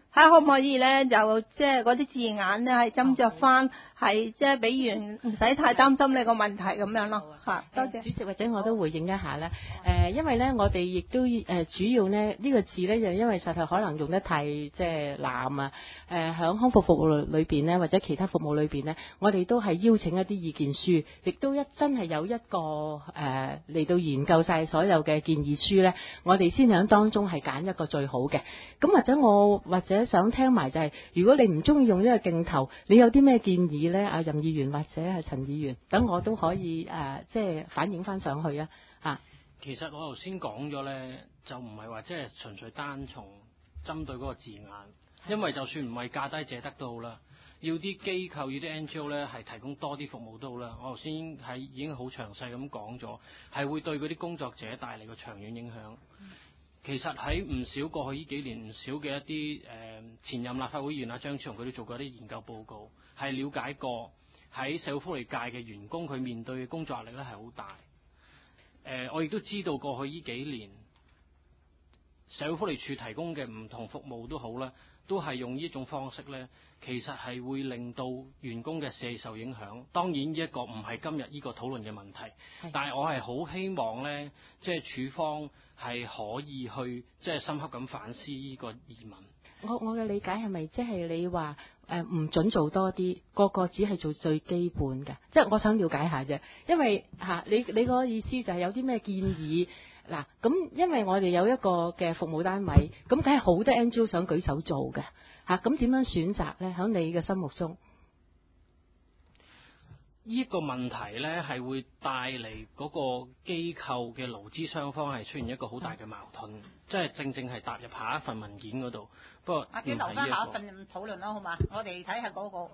睇下可唔可以咧，就即係嗰啲字眼咧係斟酌翻，係即係俾員唔使太擔心呢個問題咁樣咯。嚇，多謝主席，或者我都回應一下咧。誒、呃，因為咧我哋亦都誒、呃、主要咧呢、呢個字咧就因為實在可能用得太即係濫啊。誒、呃，響康復服務裏邊咧，或者其他服務裏邊咧，我哋都係邀請一啲意見書，亦都一真係有一個誒嚟、呃、到研究晒所有嘅建議書咧，我哋先響當中係揀一個最好嘅。咁或者我或者想聽埋就係、是，如果你唔中意用呢個鏡頭，你有啲咩建議咧？阿任議員或者係陳議員，等我都可以誒、呃，即係反映翻上去啊！啊， 其實我頭先講咗咧，就唔係話即係純粹單從針對嗰個字眼，因為就算唔係價低者得都好啦，要啲機構要啲 N G O 咧係提供多啲服務都好啦。我頭先係已經好詳細咁講咗，係會對嗰啲工作者帶嚟個長遠影響。嗯其實喺唔少過去呢幾年，唔少嘅一啲誒、呃、前任立法會議員啊張超雄佢哋做過一啲研究報告，係了解過喺社會福利界嘅員工佢面對嘅工作壓力咧係好大。誒、呃，我亦都知道過去呢幾年社會福利署提供嘅唔同服務都好啦，都係用呢一種方式咧，其實係會令到員工嘅社受影響。當然呢一個唔係今日呢個討論嘅問題，但係我係好希望咧，即係署方係可以去即係深刻咁反思呢個疑問。 我我嘅理解係咪即係你話誒唔準做多啲，個個只係做最基本嘅？即係我想了解下啫，因為嚇、啊、你你個意思就係有啲咩建議嗱？咁因為我哋有一個嘅服務單位，咁梗係好多 N G O 想舉手做嘅嚇，咁、啊、點樣選擇咧？喺你嘅心目中？ 呢個問題咧係會帶嚟嗰個機構嘅勞資雙方係出現一個好大嘅矛盾，嗯、即係正正係踏入下一份文件嗰度。不過阿姐留翻下一份討論啦，好嘛？我哋睇下嗰個。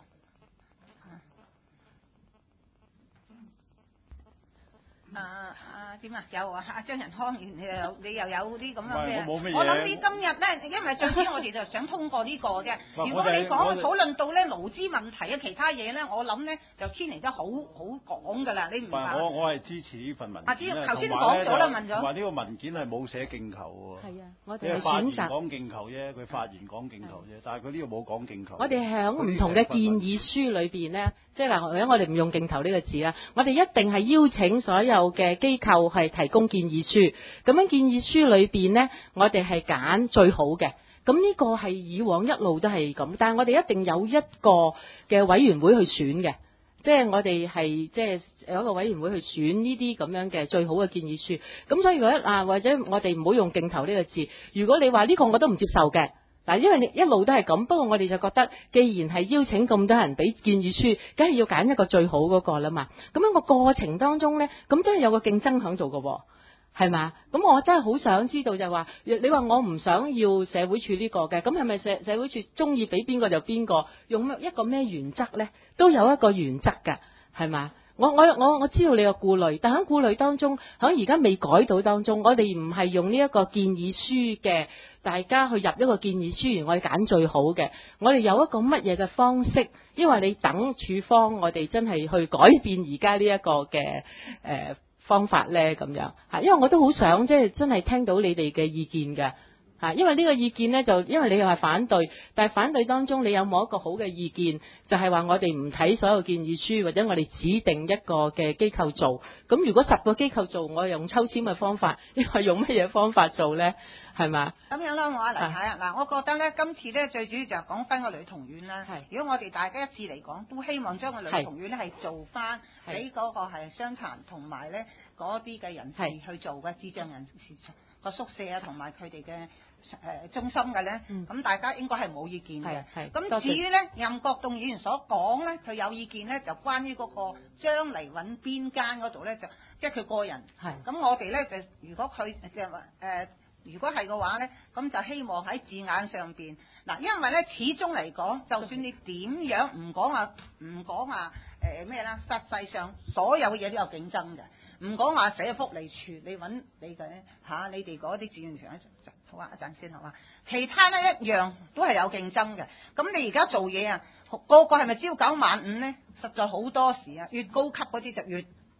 啊啊點啊？有啊！阿張仁康，你又有你又有啲咁樣嘅。 我冇乜嘢。 我諗呢今日咧，因為最主要我哋就想通過呢個啫。如果你講討論到咧勞資問題啊，其他嘢咧，我諗咧就牽嚟得好好講㗎啦。你唔明白？ 我我係支持呢份文件。 啊，知頭先都講咗啦，問咗。 話呢個文件係冇寫競球喎。 係啊，我哋係發言選擇講競球啫，佢發言講競球啫，但係佢呢個冇講競球。 我哋喺唔同嘅建議書裏邊咧，即係嗱，或者我哋唔用競投呢個字啦，我哋一定係邀請所有嘅機構係提供建議書。咁樣建議書裏邊咧，我哋係揀最好嘅。咁呢個係以往一路都係咁，但係我哋一定有一個嘅委員會去選嘅，即係我哋係即係有一個委員會去選呢啲咁樣嘅最好嘅建議書。咁所以如果啊，或者我哋唔好用競投呢個字，如果你話呢個我都唔接受嘅。嗱，因為你一路都係咁，不過我哋就覺得，既然係邀請咁多人俾建議書，梗係要揀一個最好嗰個啦嘛。咁樣個過程當中咧，咁真係有個競爭喺度嘅，係嘛？咁我真係好想知道就係話，你話我唔想要社會處呢個嘅，咁係咪社社會處中意俾邊個就邊個？用一個咩原則咧？都有一個原則㗎，係嘛？我我我我知道你個顧慮，但喺顧慮當中，喺而家未改到當中，我哋唔係用呢一個建議書嘅，大家去入一個建議書，而我哋揀最好嘅，我哋有一個乜嘢嘅方式？因為你等處方，我哋真係去改變而家呢一個嘅誒、呃、方法咧，咁樣嚇，因為我都好想即係真係聽到你哋嘅意見嘅。嚇，因為呢個意見呢，就因為你又係反對，但係反對當中你有冇一個好嘅意見？就係話我哋唔睇所有建議書，或者我哋指定一個嘅機構做。咁如果十個機構做，我用抽籤嘅方法，因為用乜嘢方法做呢？係嘛？ 咁樣啦，我阿黎太啊，嗱，我覺得呢，今次呢，最主要就係講翻個女童院啦。係。如果我哋大家一致嚟講，都希望將個女童院呢係做翻俾嗰個係傷殘同埋呢嗰啲嘅人士去做嘅智障人士個宿舍啊，同埋佢哋嘅誒中心嘅咧，咁、嗯、大家應該係冇意見嘅。咁至於咧，任國棟議員所講咧，佢有意見咧，就關於嗰個將嚟揾邊間嗰度咧，就即係佢個人。咁我哋咧就如果佢就誒、呃，如果係嘅話咧，咁就希望喺字眼上邊嗱，因為咧始終嚟講，就算你點樣唔講話唔講話誒咩啦，實際上所有嘢都有競爭嘅。唔講話社福利處，你揾你嘅嚇、啊，你哋嗰啲志願團一陣，好啊，一陣先好啊。其他咧一樣都係有競爭嘅。咁你而家做嘢啊，個個係咪朝九晚五咧？實在好多時啊，越高級嗰啲就越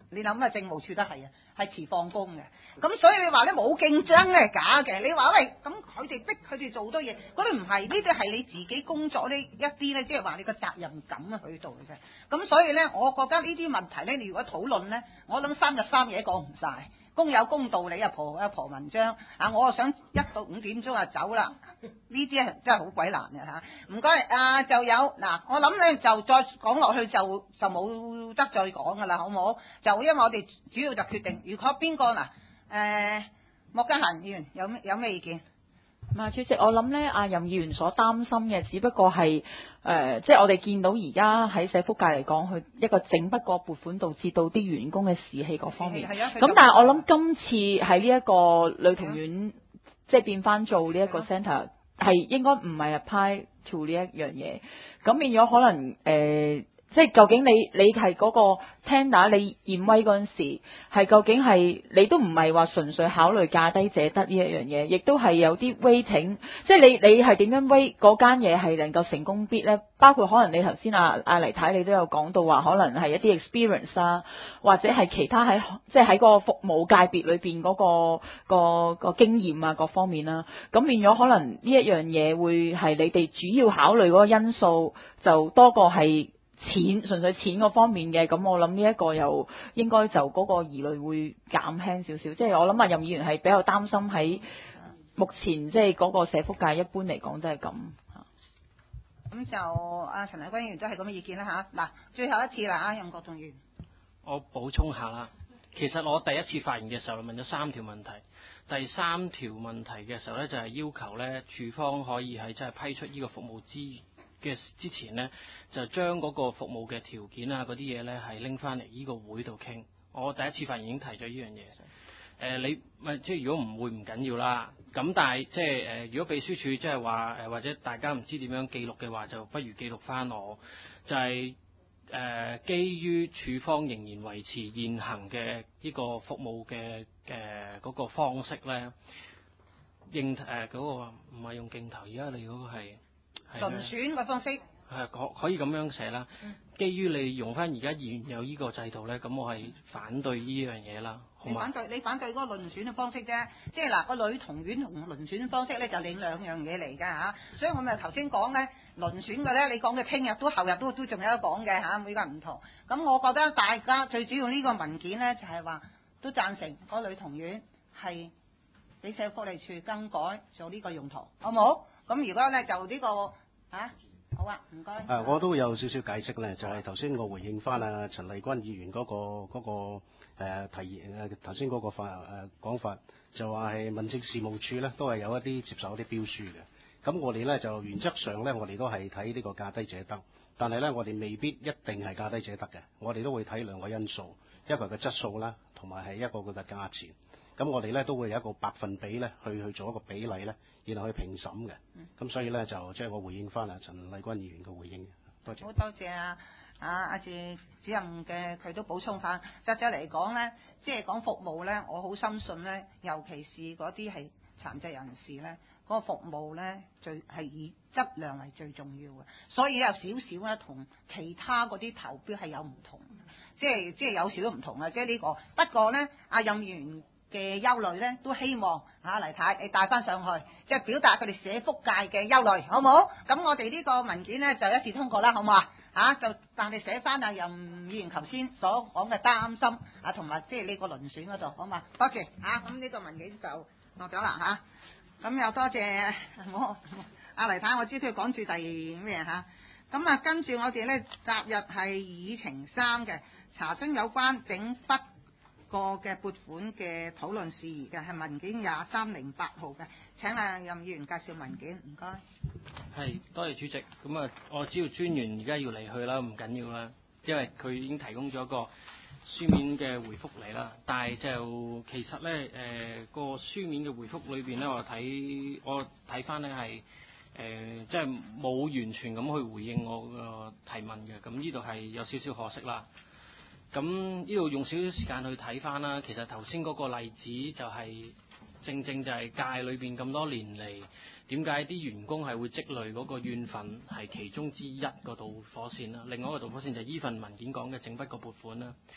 你諗下政務處都係啊，係遲放工嘅。咁所以你話咧冇競爭咧係假嘅。你話喂，咁佢哋逼佢哋做好多嘢，嗰啲唔係，呢啲係你自己工作呢一啲咧，即係話你個責任感啊去到嘅啫。咁所以咧，我覺得呢啲問題咧，你如果討論咧，我諗三日三夜講唔晒。公有公道理啊，婆啊婆文章啊，我啊想一到五點鐘就走啦。呢啲係真係好鬼難嘅嚇。唔該啊，就有嗱，我諗咧就再講落去就就冇得再講噶啦，好唔好？就因為我哋主要就決定，如果邊個嗱誒莫家嫻議員有有咩意見？ 啊，主席，我諗咧，阿任議員所擔心嘅，只不過係誒、呃，即係我哋見到而家喺社福界嚟講，佢一個整不過撥款，導致到啲員工嘅士氣各方面。咁但係我諗今次喺呢一個女童院，即係變翻做呢一個 centre，係應該唔係 apply to 呢一樣嘢。咁變咗可能誒。呃即係究竟你你係嗰個 tender 你驗威嗰陣時，係究竟係你都唔係話純粹考慮價低者得呢一樣嘢，亦都係有啲 weighting，即係你你係點樣 weight 嗰間嘢係能夠成功 bid 咧？包括可能你頭先阿阿黎太你都有講到話，可能係一啲 experience 啊，或者係其他喺即係喺個服務界別裏邊嗰個個個經驗啊各方面啦。咁變咗可能呢一樣嘢會係你哋主要考慮嗰個因素，就多過係錢，純粹錢嗰方面嘅。咁我諗呢一個又應該就嗰個疑慮會減輕少少。即係我諗啊，任議員係比較擔心喺目前即係嗰個社福界一般嚟講都係咁。 咁就阿陳麗君議員都係咁嘅意見啦嚇。嗱，最後一次啦，任國仲議員。 我補充下啦，其實我第一次發言嘅時候問咗三條問題，第三條問題嘅時候咧就係要求咧處方可以係真係批出呢個服務資源嘅之前呢，就將嗰個服務嘅條件啊嗰啲嘢呢，係拎翻嚟呢個會度傾。我第一次發言已經提咗呢樣嘢。誒、呃，你咪即係如果唔會唔緊要啦。咁但係即係誒，如果秘書處即係話誒，或者大家唔知點樣記錄嘅話，就不如記錄翻我。就係、是、誒、呃，基於處方仍然維持現行嘅呢個服務嘅誒嗰個方式呢，應誒嗰個唔係用鏡頭，而家你嗰個係。 遴選嘅方式係可可以咁樣寫啦。嗯、基於你用翻而家現有呢個制度咧，咁我係反對呢樣嘢啦。好嘛？ 你反對你反對嗰個遴選嘅方式啫，即係嗱個女童院同遴選方式咧就另兩樣嘢嚟㗎嚇。所以我咪頭先講咧遴選嘅咧，你講嘅聽日都後日都都仲有得講嘅嚇，每個人唔同。咁我覺得大家最主要呢個文件咧就係話都贊成嗰個女童院係俾社會福利署更改做呢個用途，好冇？咁如果咧就呢、這個。啊，好啊，唔該。 啊，我都有少少解釋咧，就係頭先我回應翻啊陳麗君議員嗰、那個嗰、那個誒、呃、提議誒頭先嗰個法誒講法，就話係民政事務處咧都係有一啲接受一啲標書嘅。咁我哋咧就原則上咧，我哋都係睇呢個價低者得，但係咧我哋未必一定係價低者得嘅，我哋都會睇兩個因素，一個係個質素啦，同埋係一個佢嘅價錢。咁我哋咧都會有一個百分比咧，去去做一個比例咧，然後去評審嘅。咁、嗯、所以咧就即係、就是、我回應翻啊陳麗君議員嘅回應。多謝。好多謝啊啊阿謝主任嘅佢都補充翻。實際嚟講咧，即係講服務咧，我好深信咧，尤其是嗰啲係殘疾人士咧，嗰、那個服務咧最係以質量係最重要嘅。所以有少少咧同其他嗰啲投標係有唔同，即係即係有少少唔同啊！即係呢、這個。不過咧，阿任議員嘅憂慮咧，都希望嚇黎太你帶翻上去，即係表達佢哋社福界嘅憂慮，好唔好？咁我哋呢個文件咧就一致通過啦，好唔好啊？嚇就但係寫翻啊任議員頭先所講嘅擔心啊，同埋即係呢個遴選嗰度，好嘛？多謝嚇，咁呢個文件就落咗啦嚇。咁又多謝我阿黎太，我知佢講住第咩嚇？咁啊跟住我哋咧踏入係議程三嘅查詢有關整筆個嘅撥款嘅討論事宜嘅係文件廿三零八號嘅。請啊任議員介紹文件，唔該。 係，多謝主席。咁啊，我知道專員而家要離去啦，唔緊要啦，因為佢已經提供咗個書面嘅回覆嚟啦。但係就其實咧，誒、呃、個書面嘅回覆裏邊咧，我睇我睇翻咧係誒，即係冇完全咁去回應我個提問嘅。咁呢度係有少少可惜啦。咁呢度用少少時間去睇翻啦。其實頭先嗰個例子就係、是、正正就係界裏邊咁多年嚟，點解啲員工係會積累嗰個怨憤，係其中之一個導火線啦。另外一個導火線就係依份文件講嘅整筆個撥款啦。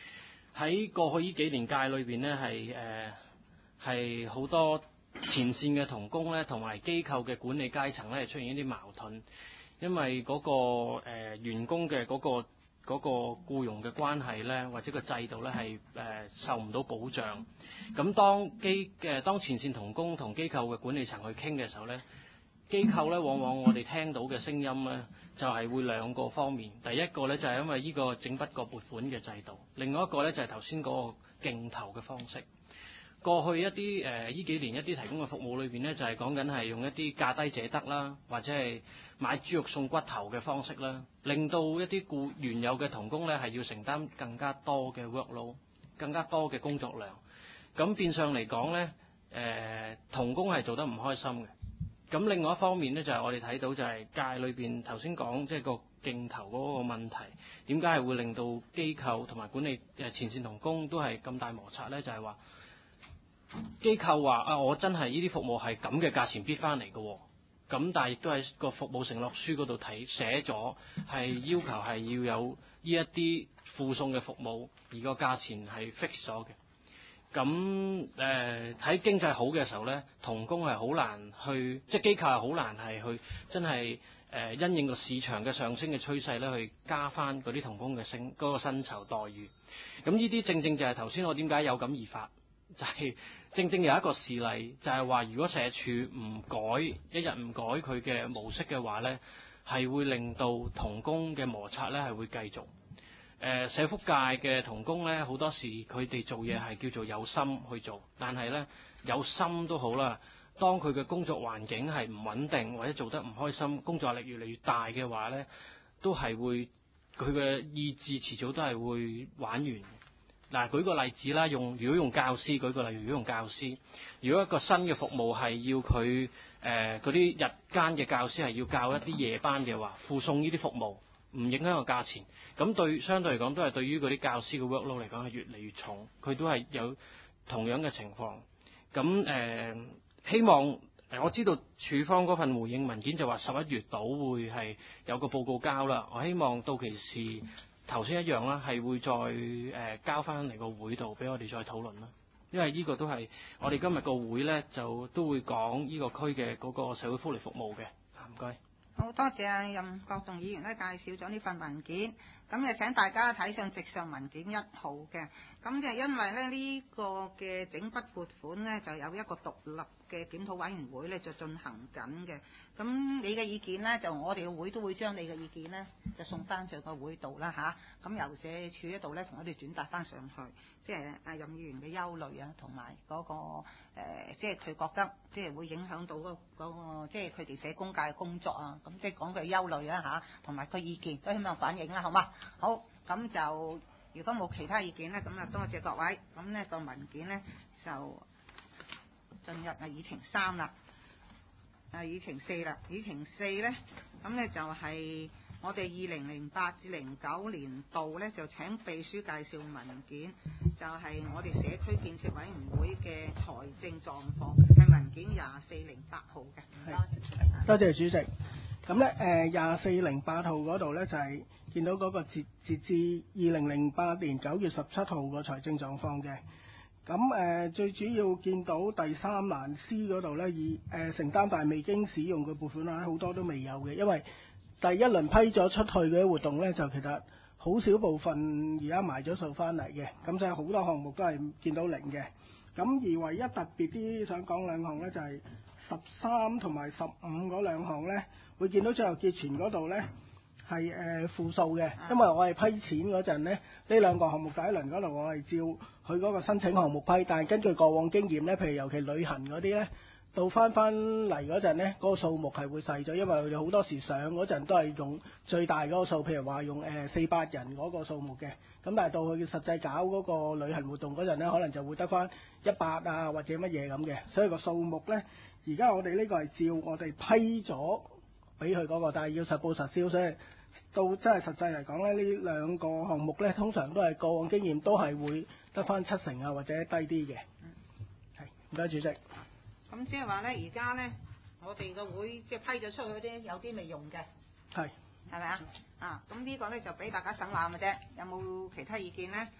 喺過去呢幾年界裏邊呢，係誒係好多前線嘅同工咧，同埋機構嘅管理階層咧，出現一啲矛盾，因為嗰、個誒、呃、員工嘅嗰、個嗰、個僱傭嘅關係咧，或者個制度咧係誒受唔到保障。咁當機嘅、呃、當前線同工同機構嘅管理層去傾嘅時候咧，機構咧往往我哋聽到嘅聲音咧，就係、是、會兩個方面。第一個咧就係、是、因為呢個整筆個撥款嘅制度，另外一個咧就係頭先嗰個競投嘅方式。過去一啲誒呢幾年一啲提供嘅服務裏邊呢，就係講緊係用一啲價低者得啦，或者係買豬肉送骨頭嘅方式啦，令到一啲僱原有嘅同工呢係要承擔更加多嘅 workload， 更加多嘅工作量。咁變相嚟講呢，誒、呃、同工係做得唔開心嘅。咁另外一方面呢，就係、是、我哋睇到就係界裏邊頭先講即係個競投嗰個問題，點解係會令到機構同埋管理誒前線同工都係咁大摩擦呢？就係、是、話。機構話啊，我真係呢啲服務係咁嘅價錢必翻嚟嘅，咁但係亦都喺個服務承諾書嗰度睇寫咗，係要求係要有呢一啲附送嘅服務，而個價錢係 fix 咗嘅。咁誒喺經濟好嘅時候呢，同工係好難去，即係機構係好難係去真係誒、呃、因應個市場嘅上升嘅趨勢咧，去加翻嗰啲同工嘅薪嗰個薪酬待遇。咁呢啲正正就係頭先我點解有感而發。就係正正有一個事例，就係話如果社署唔改，一日唔改佢嘅模式嘅話呢，係會令到同工嘅摩擦呢係會繼續。誒、呃、社福界嘅同工呢，好多時佢哋做嘢係叫做有心去做，但係呢，有心都好啦，當佢嘅工作環境係唔穩定或者做得唔開心，工作壓力越嚟越大嘅話呢，都係會佢嘅意志遲早都係會玩完。嗱，舉個例子啦，用如果用教師舉個例，如果用教師，如果一個新嘅服務係要佢誒嗰啲日間嘅教師係要教一啲夜班嘅話，附送呢啲服務唔影響個價錢，咁對相對嚟講都係對於嗰啲教師嘅 workload 嚟講係越嚟越重，佢都係有同樣嘅情況。咁誒、呃、希望誒我知道處方嗰份回應文件就話十一月到會係有個報告交啦，我希望到期時。頭先一樣啦，係會再誒、呃、交翻嚟個會度俾我哋再討論啦。因為呢個都係我哋今日個會呢，就都會講呢個區嘅嗰個社會福利服務嘅。唔該。 好多謝啊任國棟議員咧介紹咗呢份文件，咁就請大家睇上直上文件一號嘅。咁就因為咧呢、這個嘅整筆撥款呢，就有一個獨立嘅檢討委員會咧就進行緊嘅。咁你嘅意見呢，就我哋嘅會都會將你嘅意見呢，就送翻上個會度啦吓，咁、啊、由社署一度呢，同我哋轉達翻上去，即係阿任議員嘅憂慮啊，同埋嗰個、呃、即係佢覺得即係會影響到嗰、那個即係佢哋社工界嘅工作啊。咁即係講佢憂慮啊吓，同埋佢意見都希望反映啦，好嘛？好，咁就如果冇其他意見呢，咁啊多謝各位。咁呢個文件呢，就進入啊議程三啦。啊，議程四啦，議程四呢，咁呢就係我哋二零零八至零九年度呢，就請秘書介紹文件，就係我哋社區建設委員會嘅財政狀況，係文件廿四零八號嘅。 係，多謝主席。咁呢，誒廿四零八號嗰度呢，就係、是、見到嗰個截截至二零零八年九月十七號個財政狀況嘅。咁誒、呃、最主要見到第三欄 C 嗰度咧，以誒、呃、承擔但係未經使用嘅撥款啦，好多都未有嘅，因為第一輪批咗出去嘅活動咧，就其實好少部分而家埋咗數翻嚟嘅，咁就係好多項目都係見到零嘅。咁而唯一特別啲想講兩項咧，就係十三同埋十五嗰兩項咧，會見到最後結存嗰度咧。係誒負數嘅，因為我係批錢嗰陣咧，呢兩個項目第一輪嗰度我係照佢嗰個申請項目批，但係根據過往經驗咧，譬如尤其旅行嗰啲咧，到翻翻嚟嗰陣咧，嗰個數目係會細咗，因為佢哋好多時上嗰陣都係用最大嗰個數，譬如話用誒四百人嗰個數目嘅，咁但係到佢實際搞嗰個旅行活動嗰陣咧，可能就會得翻一百啊或者乜嘢咁嘅，所以個數目咧，而家我哋呢個係照我哋批咗俾佢嗰個，但係要實報實銷，所以。到真係實際嚟講咧，呢兩個項目咧，通常都係過往經驗都係會得翻七成啊，或者低啲嘅。係，唔該主席。 咁即係話咧，而家咧，我哋個會即係批咗出去嗰啲，有啲未用嘅。係。係咪啊？啊，咁呢個咧就俾大家省覽嘅啫。有冇其他意見咧？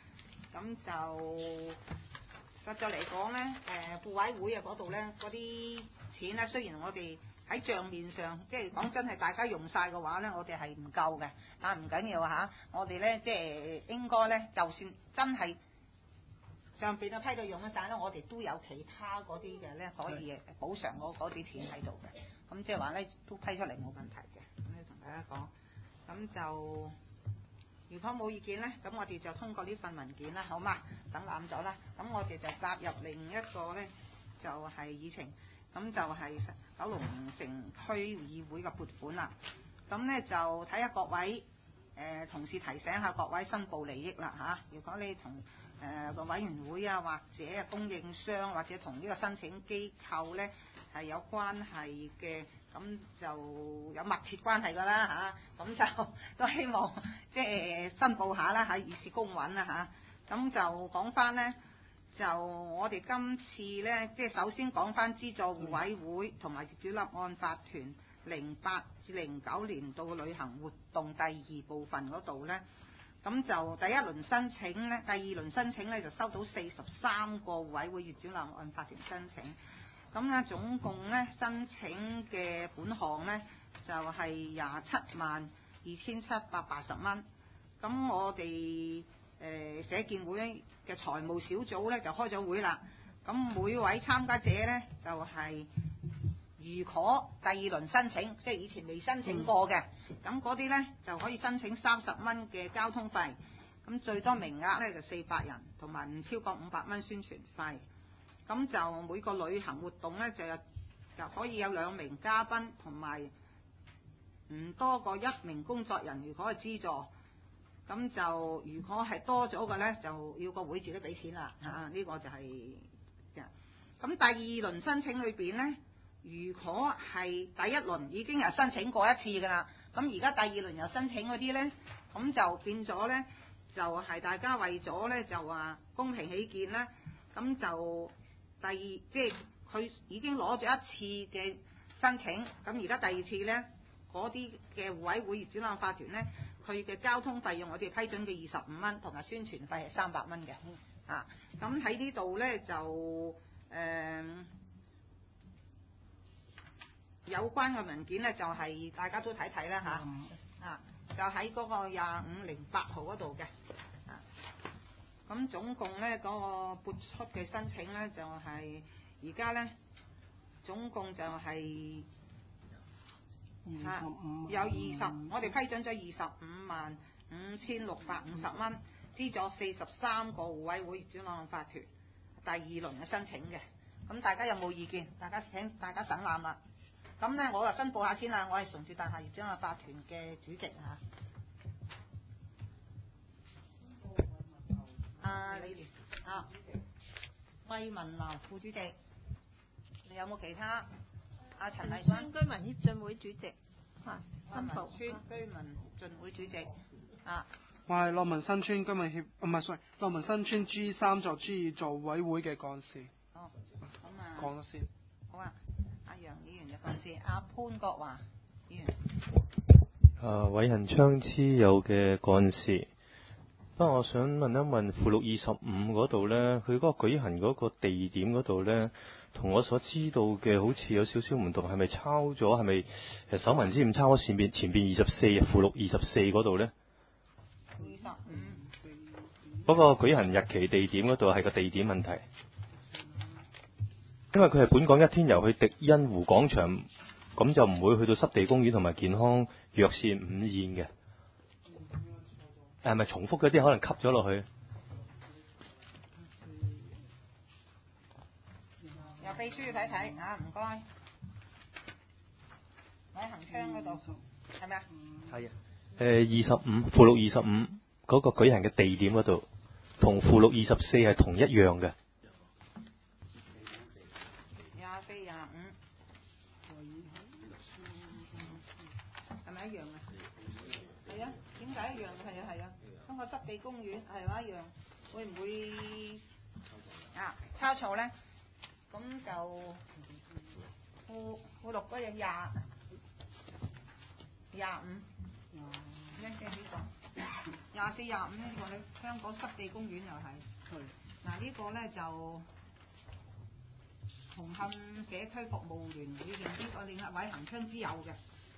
咁就實在嚟講咧，誒副委會啊嗰度咧嗰啲錢咧，雖然我哋喺帳面上，即係講真係大家用晒嘅話咧，我哋係唔夠嘅，但係唔緊要嚇，我哋咧即係應該咧，就算真係上邊嘅批到用得晒咧，我哋都有其他嗰啲嘅咧可以補償嗰嗰啲錢喺度嘅，咁即係話咧都批出嚟冇問題嘅，咁咧同大家講，咁就如果冇意見咧，咁我哋就通過呢份文件啦，好嘛？等攬咗啦，咁我哋就踏入另一個咧，就係、是、議程。咁就係九龍城區議會嘅撥款啦。咁咧就睇下各位誒、呃、同事提醒下各位申報利益啦嚇、啊。如果你同誒個委員會啊，或者供應商或者同呢個申請機構咧係有關係嘅，咁就有密切關係㗎啦嚇。咁、啊、就都希望即係申報下啦，喺議事公允啦嚇。咁、啊、就講翻咧。就我哋今次呢，即係首先講翻資助互委會同埋業主立案法團零八至零九年度旅行活動第二部分嗰度呢，咁就第一輪申請呢，第二輪申請呢就收到四十三個互委會業主立案法團申請，咁呢總共呢申請嘅款項呢，就係廿七萬二千七百八十蚊，咁我哋誒社建會嘅財務小組咧就開咗會啦，咁每位參加者咧就係、是、如果第二輪申請，即係以前未申請過嘅，咁嗰啲咧就可以申請三十蚊嘅交通費，咁最多名額咧就四百人，同埋唔超過五百蚊宣傳費，咁就每個旅行活動咧就有就可以有兩名嘉賓，同埋唔多過一名工作人員可以資助。咁就如果係多咗嘅咧，就要個會自己俾錢啦嚇，呢、啊呢個就係、是、咁第二輪申請裏邊咧，如果係第一輪已經有申請過一次㗎啦，咁而家第二輪又申請嗰啲咧，咁就變咗咧，就係、是、大家為咗咧就話公平起見啦，咁就第二即係佢已經攞咗一次嘅申請，咁而家第二次咧嗰啲嘅互委會業主立案法團咧。佢嘅交通費用我哋批准嘅二十五蚊，同埋宣傳費係三百蚊嘅，啊，咁喺呢度咧就誒、呃、有關嘅文件咧就係、是、大家都睇睇啦嚇，啊，就喺嗰個廿五零八號嗰度嘅，啊，咁總共咧嗰、那個撥出嘅申請咧就係而家咧總共就係、是。啊、有二十，我哋批准咗二十五萬五千六百五十蚊，資助四十三個互委會業主立案法團第二輪嘅申請嘅。咁大家有冇意見？大家請大家省覽啦。咁咧，我就申報下先啦。我係崇住大廈業主立案法團嘅主席嚇。啊，李連啊，魏文樓副主席，你有冇其他？阿陳麗君， 居民協進會主席，啊，申報村居民進會主席，啊， 我係樂民新村居民協，唔係 sorry， 樂民新村 G 三座 G 二座委會嘅幹事。 哦，咁啊， 講咗先。 好啊，阿楊議員嘅幹事，阿潘國華議員。 啊，偉恒昌黐友嘅幹事。不過我想問一問附錄二十五嗰度咧，佢嗰個舉行嗰個地點嗰度咧。同我所知道嘅好似有少少唔同，係咪抄咗？係咪誒手文之誤抄咗前邊前邊二十四附錄二十四嗰度咧？ 二十五。 嗰個舉行日期地點嗰度係個地點問題，因為佢係本港一天遊去迪欣湖廣場，咁就唔會去到濕地公園同埋健康藥膳午宴嘅。係咪重複嗰啲可能吸咗落去？ 秘書要睇睇嚇，唔該。喺恒昌嗰度，係咪啊？ 係啊。誒二十五附錄二十五嗰個舉行嘅地點嗰度，同附錄二十四係同一樣嘅。 廿四廿五，係咪一樣啊？係啊，點解一樣嘅？係啊係啊，中國濕地公園係咪一樣？會唔會啊抄錯咧？咁就附附錄嗰日廿廿五，一隻呢個廿四廿五呢個咧，香港濕地公園又係。嗱呢個咧就紅磡社區服務聯裏邊呢個另一位行昌之友嘅。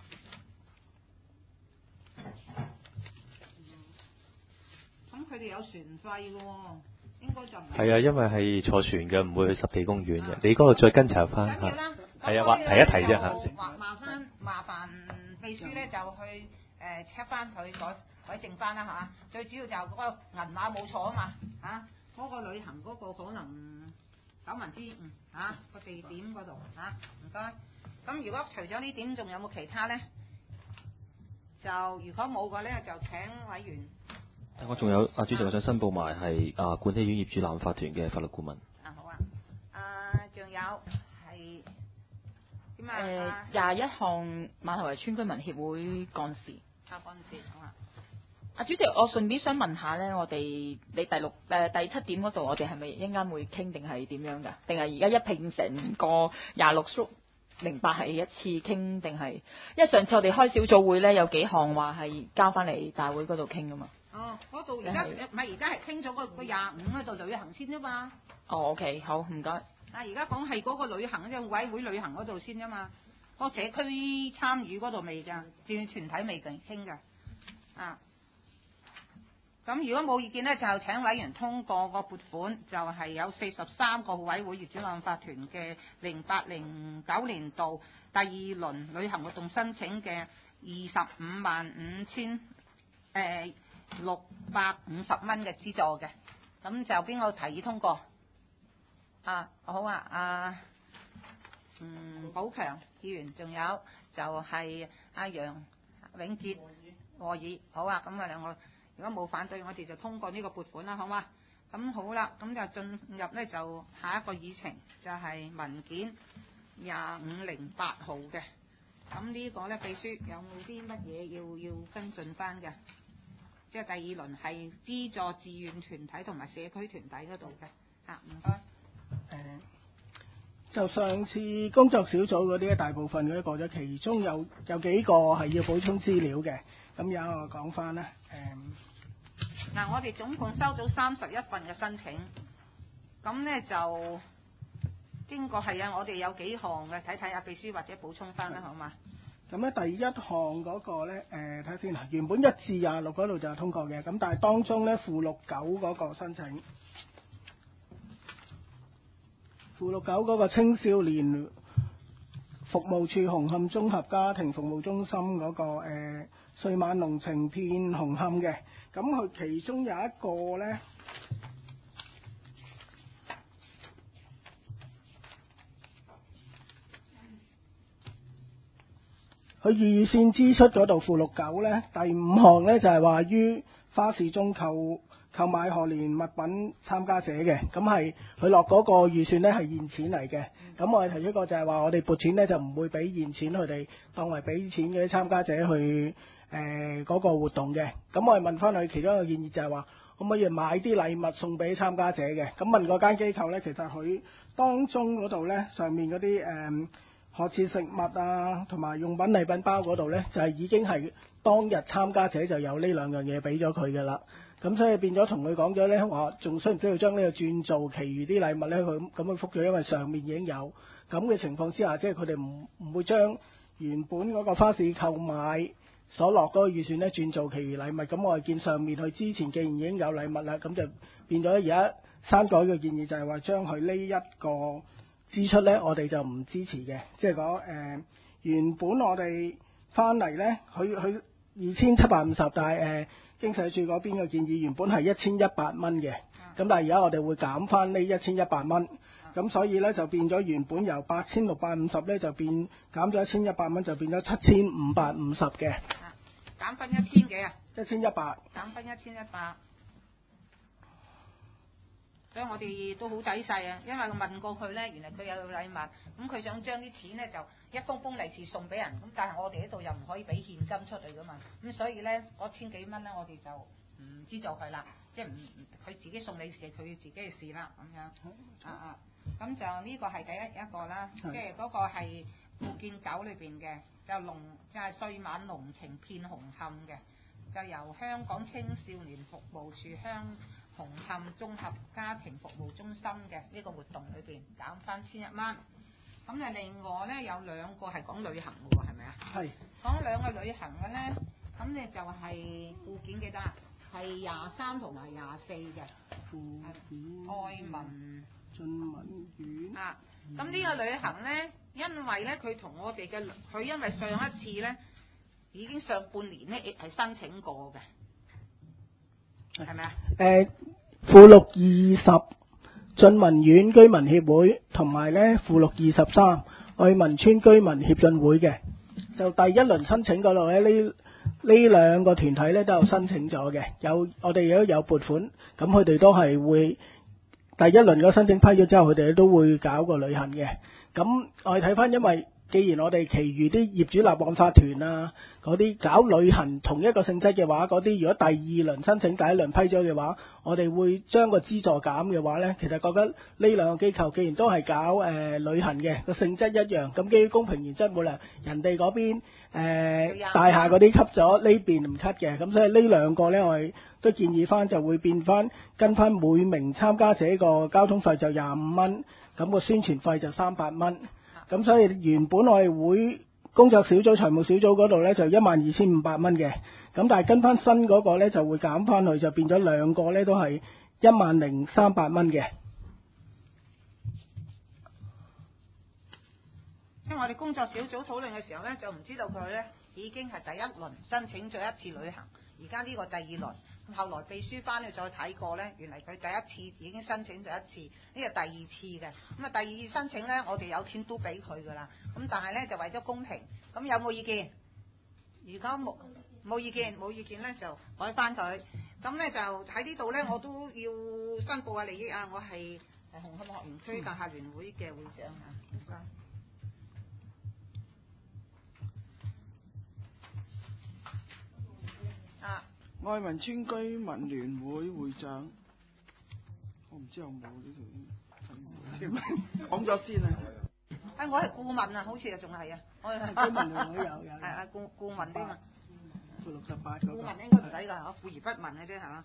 咁佢哋有船費嘅喎，應該就唔係啊，因為係坐船嘅，唔會去濕地公園嘅。你嗰度再跟查翻嚇。係啊，話提一提啫嚇。 麻麻煩麻煩秘書咧就去誒 check 翻佢改改正翻啦嚇。最主要就嗰個銀碼冇錯啊嘛嚇，嗰、嗰個旅行嗰個可能手民之誤嚇個地點嗰度嚇，唔該。咁如果除咗呢點，仲有冇其他咧？就如果冇嘅咧，就請委員。 我仲有啊，主席，我想申報埋係啊冠禧苑業主立案法團嘅法律顧問。 啊好啊，啊仲有係點啊？ 誒廿一項馬頭圍村居民協會幹事。 啊幹事好啊。 啊主席，我順便想問下咧，我哋你第六誒、呃、第七點嗰度，我哋係咪一陣間會傾定係點樣㗎？定係而家一拼成個廿六縮零八係一次傾定係？因為上次我哋開小組會咧，有幾項話係交翻嚟大會嗰度傾㗎嘛。 哦，嗰度而家唔係而家係傾咗個個廿五嗰度旅行先啫嘛。 哦 ，OK， 好，唔該。 啊，而家講係嗰個旅行即係委會旅行嗰度先啫嘛，個社區參與嗰度未㗎，志願團體未傾㗎。啊，咁如果冇意見咧，就請委員通過個撥款，就係、是、有四十三個委會業主立案法團嘅零八零九年度第二輪旅行活動申請嘅二十五萬五千誒。六百五十蚊嘅資助嘅，咁就邊個提議通過？啊，好啊，啊，嗯，寶強議員，仲有就係阿楊永傑和議，好啊，咁啊兩個，如果冇反對，我哋就通過呢個撥款啦，好嘛？咁好啦，咁就進入呢，就下一個議程，就係、是、文件廿五零八號嘅，咁呢個呢，秘書有冇啲乜嘢要要跟進翻嘅？即係第二輪係資助志願團體同埋社區團體嗰度嘅，啊唔該。 誒，就上次工作小組嗰啲大部分嗰啲過咗，其中有有幾個係要補充資料嘅，咁有我講翻啦。誒， 嗱，我哋總共收到三十一份嘅申請，咁咧就經過係啊，我哋有幾項嘅，睇睇阿秘書或者補充翻啦，好嘛？ 咁咧第一項嗰個咧，誒睇下先，原本一至廿六嗰度就係通過嘅，咁但係當中咧附錄九嗰個申請，附錄九嗰個青少年服務處紅磡綜合家庭服務中心嗰、那個誒歲晚濃情遍紅磡嘅，咁佢其中有一個咧。佢預算支出嗰度附錄九呢，第五項呢就係話於花市中購購買賀年物品參加者嘅，咁係佢落嗰個預算呢係現錢嚟嘅。咁我哋提出過就係話我哋撥錢呢就唔會俾現錢佢哋當為俾錢嘅參加者去誒嗰、呃那個活動嘅。咁我哋問翻佢其中一個建議就係話可唔可以買啲禮物送俾參加者嘅？咁問嗰間機構呢，其實佢當中嗰度呢，上面嗰啲誒。呃學設食物啊，同埋用品禮品包嗰度呢，就係、是、已經係當日參加者就有呢兩樣嘢俾咗佢嘅啦。咁所以變咗同佢講咗呢，話仲需唔需要將呢個轉做其餘啲禮物呢？佢咁去覆咗，因為上面已經有咁嘅情況之下，即係佢哋唔唔會將原本嗰個花市購買所落嗰個預算呢轉做其餘禮物。咁我哋見上面佢之前既然已經有禮物啦，咁就變咗而家刪改嘅建議就係話將佢呢一個支出呢，我哋就唔支持嘅，即係講誒原本我哋翻嚟呢，佢佢二千七百五十，但係誒、呃、經濟處嗰邊嘅建議原本係一千一百蚊嘅，咁但係而家我哋會減翻呢一千一百蚊，咁所以呢，就變咗原本由八千六百五十呢，就變減咗一千一百蚊，就變咗七千五百五十嘅。 減分一千幾啊？ 一千一百。 減分一千一百。所以我哋都好仔細啊，因為我問過佢呢，原來佢有禮物，咁佢想將啲錢呢就一封封利是送俾人，咁但係我哋呢度又唔可以俾現金出去噶嘛，咁所以呢，嗰千幾蚊呢，我哋就唔資助佢啦，即係唔佢自己送利是係佢自己嘅事啦，咁樣啊啊，咁就呢個係第一一個啦，即係嗰個係附件九裏邊嘅，就龍即係歲晚濃情遍紅磡嘅， 就由香港青少年服務處香紅磡綜合家庭服務中心嘅呢個活動裏邊減翻千一蚊。咁誒另外咧有兩個係講旅行嘅喎，係咪啊？ 係。 講兩個旅行嘅咧，咁咧就係附件記得係廿三同埋廿四嘅。 附件。 愛民進文院。 啊，咁呢個旅行咧，因為咧佢同我哋嘅佢因為上一次咧已經上半年咧亦係申請過嘅，係咪啊？ 誒、呃，附錄二十。進文院居民協會同埋咧附錄二十三愛民村居民協進會嘅，就第一輪申請嗰度咧，呢呢兩個團體咧都有申請咗嘅，有我哋都有撥款，咁佢哋都係會第一輪嗰申請批咗之後，佢哋都會搞個旅行嘅。咁我哋睇翻，因為既然我哋其餘啲業主立案法團啊，嗰啲搞旅行同一個性質嘅話，嗰啲如果第二輪申請第一輪批咗嘅話，我哋會將個資助減嘅話呢，其實覺得呢兩個機構既然都係搞誒、呃、旅行嘅，個性質一樣，咁基於公平原則冇理由人哋嗰邊誒、呃、大廈嗰啲吸咗，呢邊唔吸嘅，咁所以呢兩個呢，我哋都建議翻就會變翻跟翻每名參加者個交通費就廿五蚊，咁個宣傳費就三百蚊。咁所以原本我哋會工作小組、財務小組嗰度呢，就一萬二千五百蚊嘅，咁但係跟翻新嗰個呢，就會減翻去，就變咗兩個呢都係一萬零三百蚊嘅。 因為我哋工作小組討論嘅時候呢，就唔知道佢呢已經係第一輪申請咗一次旅行，而家呢個第二輪。後來秘書翻去再睇過呢，原嚟佢第一次已經申請咗一次，呢個第二次嘅。咁啊第二次申請呢，我哋有錢都俾佢噶啦。咁但係呢，就為咗公平，咁有冇意見？如果冇冇意見，冇意見呢就改翻佢。咁呢，就喺呢度呢，我都要申報下利益啊！我係紅磡學園區大廈聯會嘅會長啊。唔該。啊。 愛民村居民聯會會長，我唔知有冇呢條，講咗先啊。 啊，我係顧問啊，好似啊仲係啊，我係居民聯會有有。 係啊，顧顧問啲嘛。 附六十八嗰個。 顧問應該唔使㗎，我顧而不問嘅啫，係嘛？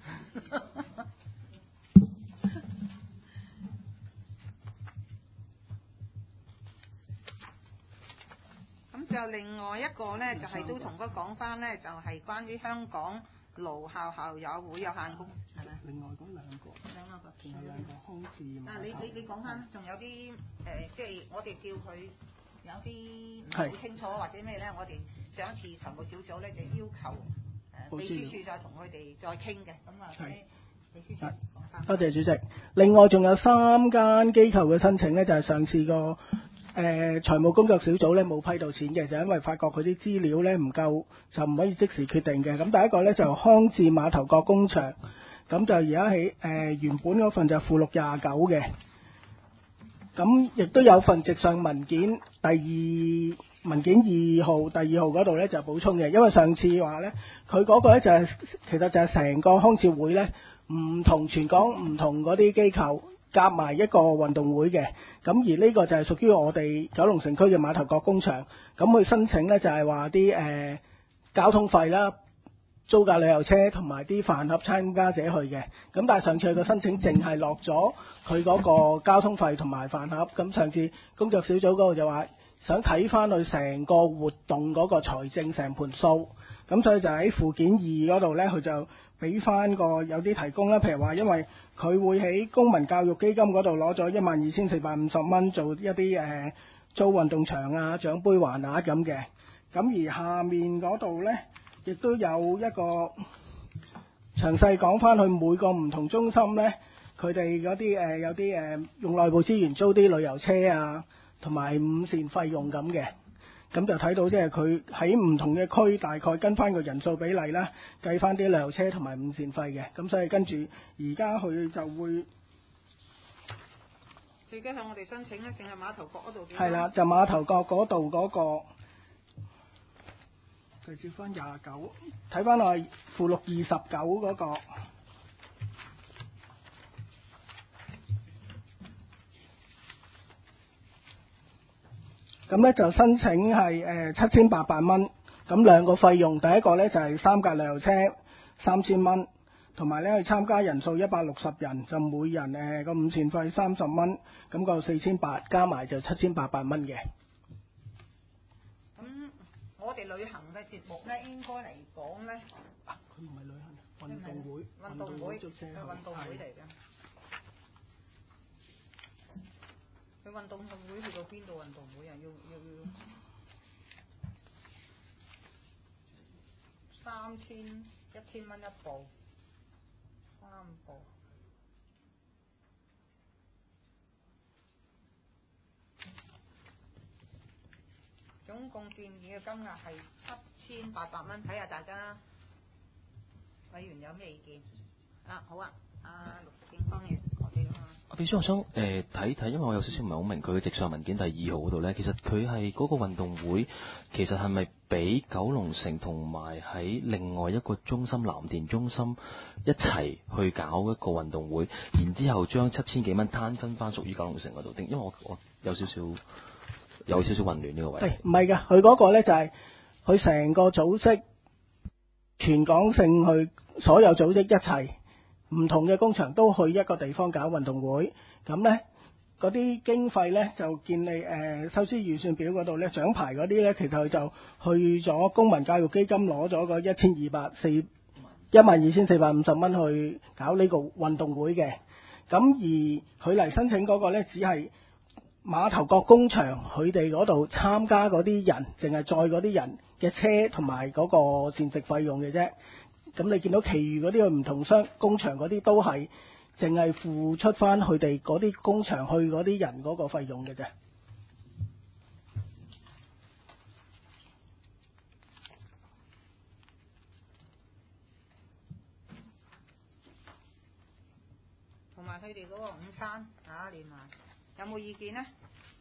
咁就另外一個咧，就係、是、都同佢講翻咧，就係、是、關於香港勞校校友會有限公，係咪？另外嗰兩個，兩個，仲有兩個空置。啊，你你你講翻，仲有啲誒，即、呃、係、就是、我哋叫佢有啲唔係好清楚或者咩咧？我哋上一次財務小組咧就要求誒、呃、秘書處再同佢哋再傾嘅，咁啊，秘書處講翻。多謝主席。另外仲有三間機構嘅申請咧，就係、是、上次個。誒、呃、財務工作小組咧冇批到錢嘅，就因為發覺佢啲資料咧唔夠，就唔可以即時決定嘅。咁第一個咧就康智碼頭角工場，咁就而家喺誒原本嗰份就附錄廿九嘅，咁亦都有份直上文件第二文件二號第二號嗰度咧就補充嘅，因為上次話咧佢嗰個咧就係、是、其實就係成個康智會咧唔同全港唔同嗰啲機構。夾埋一個運動會嘅，咁而呢個就係屬於我哋九龍城區嘅碼頭角工場，咁佢申請呢，就係話啲誒交通費啦、租架旅遊車同埋啲飯盒參加者去嘅，咁但係上次佢個申請淨係落咗佢嗰個交通費同埋飯盒，咁上次工作小組嗰度就話想睇翻佢成個活動嗰個財政成盤數，咁所以就喺附件二嗰度呢，佢就俾翻個有啲提供啦，譬如話因為佢會喺公民教育基金嗰度攞咗一萬二千四百五十蚊做一啲誒、呃、租運動場啊、獎杯環額咁嘅，咁而下面嗰度呢，亦都有一個詳細講翻去每個唔同中心呢，佢哋嗰啲誒有啲誒、呃、用內部資源租啲旅遊車啊，同埋午膳費用咁嘅。咁就睇到即係佢喺唔同嘅區大概跟翻個人數比例啦，計翻啲旅遊車同埋午膳費嘅，咁所以跟住而家佢就會，而家向我哋申請咧，淨係碼頭角嗰度。係啦，就碼頭角嗰度嗰個，對照翻廿九，睇翻我附錄二十九嗰個。咁咧就申請係誒七千八百蚊， 咁兩個費用，第一個呢就係三架旅遊車三千蚊，同埋呢去參加人數一百六十人，就每人誒個午膳費三十蚊，咁個四千八加埋就七千八百蚊嘅。 咁我哋旅行嘅節目呢，應該嚟講呢， 啊，佢唔係旅行，運動會， 運動會， 係運動會嚟嘅。佢運動會去到邊度運動會啊？要要要三千一千蚊一部，三部。總共建議嘅金額係七千八百蚊，睇下大家委員有咩意見？啊，好啊，阿陸景芳嘅，我哋啊。 秘書，我想誒睇睇，因為我有少少唔係好明佢嘅直上文件第二號嗰度咧，其實佢係嗰個運動會，其實係咪俾九龍城同埋喺另外一個中心藍田中心一齊去搞一個運動會，然之後將七千幾蚊攤分翻屬於九龍城嗰度？定因為我我有少少有少少混亂呢個位。 係唔係㗎？佢嗰個咧就係佢成個組織全港性去所有組織一齊。唔同嘅工場都去一個地方搞運動會，咁呢嗰啲經費呢，就見你誒、呃、收支預算表嗰度呢，獎牌嗰啲呢，其實佢就去咗公民教育基金攞咗個一千二百四一萬二千四百五十蚊去搞呢個運動會嘅，咁而佢嚟申請嗰個呢，只係馬頭角工場佢哋嗰度參加嗰啲人，淨係載嗰啲人嘅車同埋嗰個膳食費用嘅啫。咁你見到其餘嗰啲唔同商工場嗰啲都係淨係付出翻佢哋嗰啲工場去嗰啲人嗰個費用嘅啫。 同埋佢哋嗰個午餐啊，連埋有冇意見呢？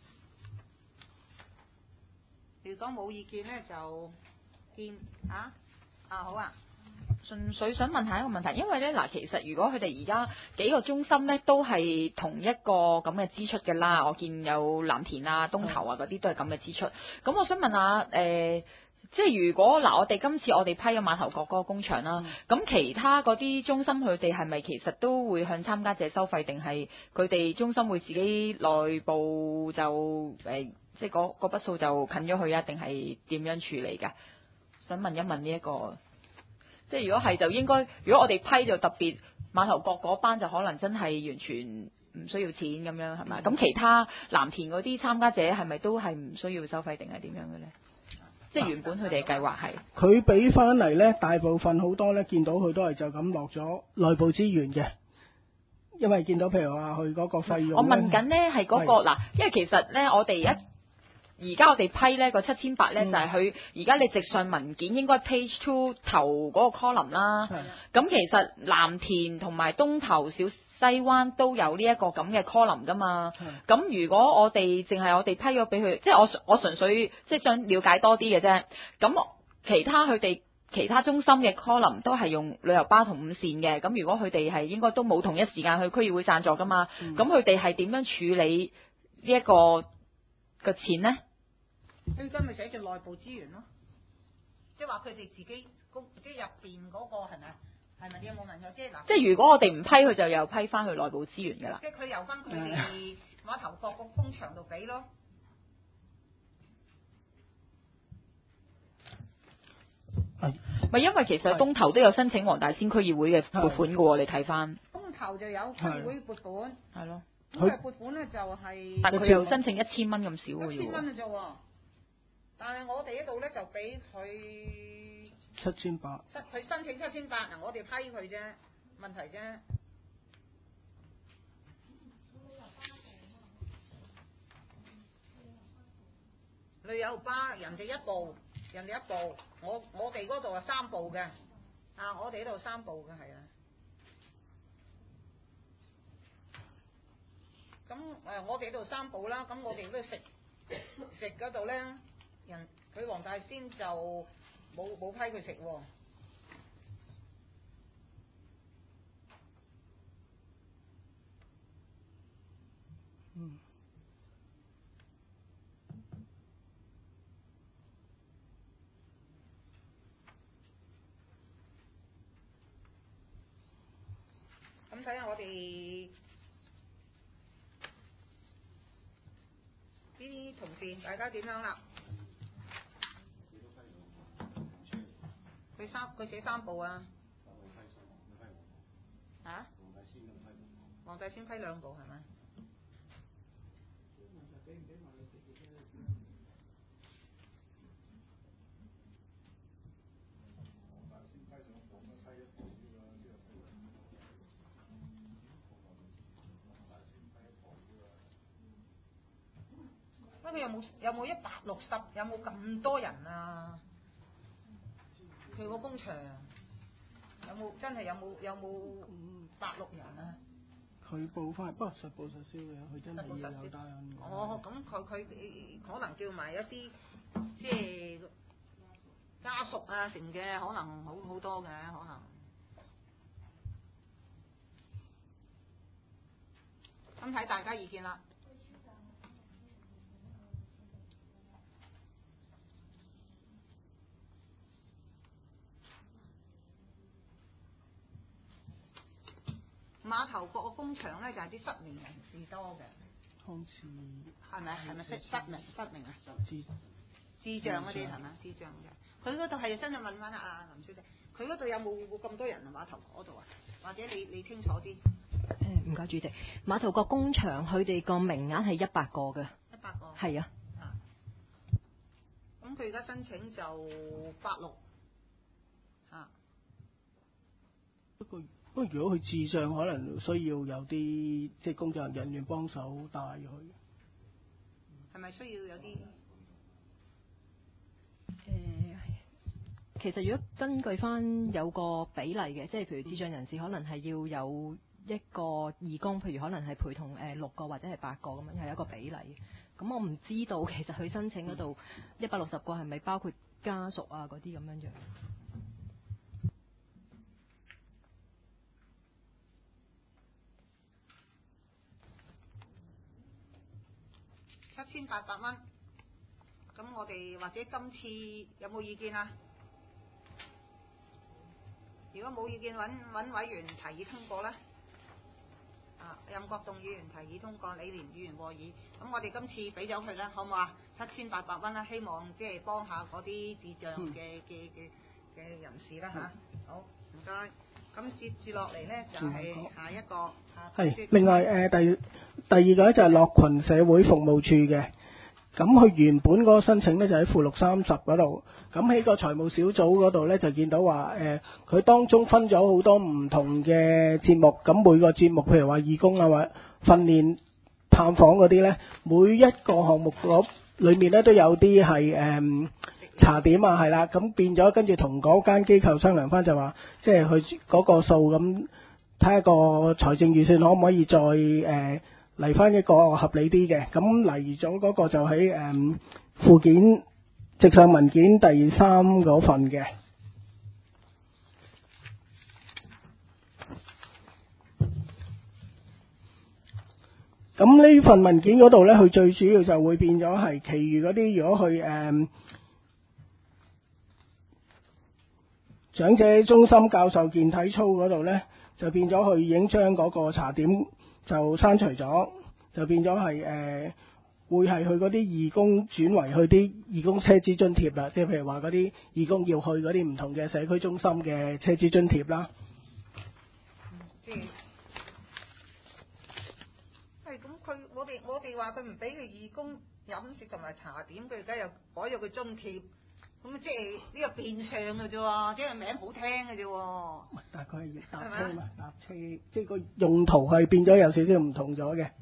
如果冇意見呢，就見啊啊好啊。 純粹想問下一個問題，因為咧嗱，其實如果佢哋而家幾個中心咧都係同一個咁嘅支出嘅啦，我見有藍田啊、東頭啊嗰啲都係咁嘅支出。咁我想問下誒、呃，即係如果嗱，我哋今次我哋批咗碼頭角嗰個工場啦，咁、嗯、其他嗰啲中心佢哋係咪其實都會向參加者收費，定係佢哋中心會自己內部就誒、呃，即係嗰嗰筆數就近咗去啊？定係點樣處理㗎？想問一問呢、這、一個。即係如果係就應該，如果我哋批就特別碼頭角嗰班就可能真係完全唔需要錢咁樣係咪？咁、嗯、其他藍田嗰啲參加者係咪都係唔需要收費定係點樣嘅咧？即係原本佢哋嘅計劃係佢俾翻嚟咧，大部分好多咧見到佢都係就咁落咗內部資源嘅，因為見到譬如話佢嗰個費用。 我問緊咧係嗰個嗱，因為其實咧我哋一。而家我哋批呢個七千八咧，就係佢而家你直上文件應該 page two 頭嗰個 column 啦。咁其實藍田同埋東頭小西灣都有呢一個咁嘅 column 噶嘛。咁如果我哋淨係我哋批咗俾佢，即係我我純粹即係想了解多啲嘅啫。咁其他佢哋其他中心嘅 column 都係用旅遊巴同午膳嘅。咁如果佢哋係應該都冇同一時間去區議會贊助噶嘛。咁佢哋係點樣處理呢一個個錢呢？ 佢而家咪寫住內部資源咯，即係話佢哋自己公即係入邊嗰個係咪？係咪你有冇問過？即係嗱， 即係如果我哋唔批，佢就又批翻去內部資源㗎啦。 即係佢由翻佢哋碼頭角個工場度俾咯。 咪因為其實東頭都有申請黃大仙區議會嘅撥款㗎喎，你睇翻。 東頭就有區議會撥款。係咯。咁佢撥款咧就係、是。 但佢又申請一千蚊咁少嘅喎。 一千蚊嘅啫喎。但係我哋呢度咧就俾佢七千八， 佢申請七千八，嗱我哋批佢啫，問題啫。旅遊巴人哋一部，人哋一部，我我哋嗰度係三部嘅，啊我哋呢度三部嘅係啊。咁誒我哋呢度三部啦，咁我哋都食食嗰度咧。人佢黃大仙就冇冇批佢食喎。 嗯。 睇下我哋呢啲同事大家點樣啦？佢三佢寫三步啊？啊？黃大仙批兩步係咪？喂，佢有冇有冇一百六十？有冇咁多人啊？佢個工場有冇真係有冇有冇百六人啊？ 佢報翻，不過實報實銷嘅，佢真係要有單。 哦，咁佢佢可能叫埋一啲即係家屬啊，成嘅可能好好多嘅可能。咁睇大家意見啦。碼頭角個工場咧就係、是、啲失明人士多嘅， 好似係咪係咪失失明失明啊？ 智智障嗰啲係咪？智障嘅，佢嗰度係真係問翻阿林小姐，佢嗰度有冇咁多人啊？碼頭角嗰度啊？或者你你清楚啲？ 誒唔該主席，碼頭角工場佢哋個名額係一百個嘅， 一百個係啊。 咁佢而家申請就八六嚇。 不過。不過如果佢智障，可能需要有啲即係工作人員幫手帶佢。 係咪需要有啲？ 誒，其實如果根據翻有個比例嘅，即係譬如智障人士可能係要有一個義工，譬如可能係陪同誒六個或者係八個咁樣，係有一個比例。咁我唔知道其實佢申請嗰度一百六十個係咪包括家屬啊嗰啲咁樣樣？ 七千八百蚊，咁我哋或者今次有冇意見啊？如果冇意見，揾揾委員提議通過啦。啊，任國棟議員提議通過，李連議員和議。咁我哋今次俾咗佢啦，好唔好啊？七千八百蚊啦，希望即係幫下嗰啲智障嘅嘅嘅嘅人士啦嚇。好，唔該。咁接住落嚟咧就係、是、下一個。 係，另外誒、呃、第第二個咧就係樂群社會服務處嘅，咁佢原本嗰個申請咧就喺附錄三十嗰度，咁喺個財務小組嗰度咧就見到話誒，佢、呃、當中分咗好多唔同嘅節目，咁每個節目譬如話義工啊或訓練探訪嗰啲咧，每一個項目嗰裏面咧都有啲係誒茶點啊，係啦，咁變咗跟住同嗰間機構商量翻就話，即係佢嗰個數咁。睇下個財政預算可唔可以再誒嚟翻一個合理啲嘅，咁嚟咗嗰個就喺誒、呃、附件直上文件第三嗰份嘅。咁呢份文件嗰度咧，佢最主要就會變咗係，其餘嗰啲如果去誒、呃、長者中心教授健體操嗰度咧。就變咗佢已經將嗰個茶點就刪除咗，就變咗係誒會係去嗰啲義工轉為去啲義工車資津貼啦，即係譬如話嗰啲義工要去嗰啲唔同嘅社區中心嘅車資津貼啦。 即係係咁，佢我哋我哋話佢唔俾佢義工飲食同埋茶點，佢而家又改咗佢津貼。咁即係呢個變相嘅啫喎，即係名好聽嘅啫喎。 大概係搭車嘛，搭車即係個用途係變咗有少少唔同咗嘅。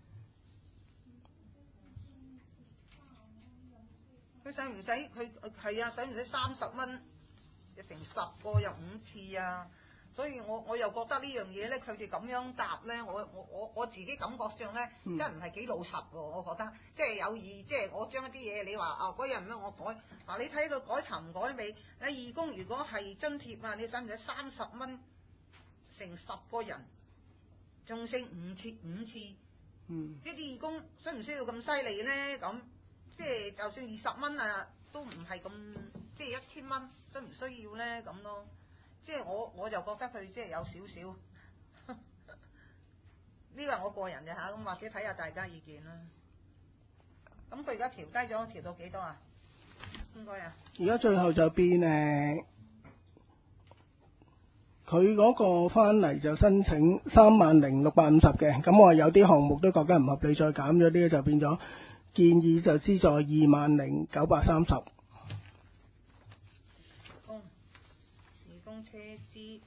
佢使唔使佢係啊？使唔使三十蚊？成十個又五次啊！所以我我又覺得呢樣嘢咧，佢哋咁樣答咧，我我我我自己感覺上咧，真係唔係幾老實喎。我覺得即係有意，即係我將一啲嘢，你話啊嗰日咩我改嗱、啊，你睇佢改查唔改未？你義工如果係津貼啊，你使唔使三十蚊成十個人，仲升五次五次？嗯，即係啲義工需唔需要咁犀利咧？咁即係就算二十蚊啊，都唔係咁，即係一千蚊都唔需要咧咁咯。即係我我就覺得佢即係有少少呢個係我個人嘅嚇，咁或者睇下大家意見啦。咁佢而家調低咗，調到幾多啊？應該啊。 而家最後就變誒，佢嗰個翻嚟就申請三萬零六百五十嘅，咁我話有啲項目都覺得唔合理，再減咗啲就變咗建議就資助二萬零九百三十。 工義工車資。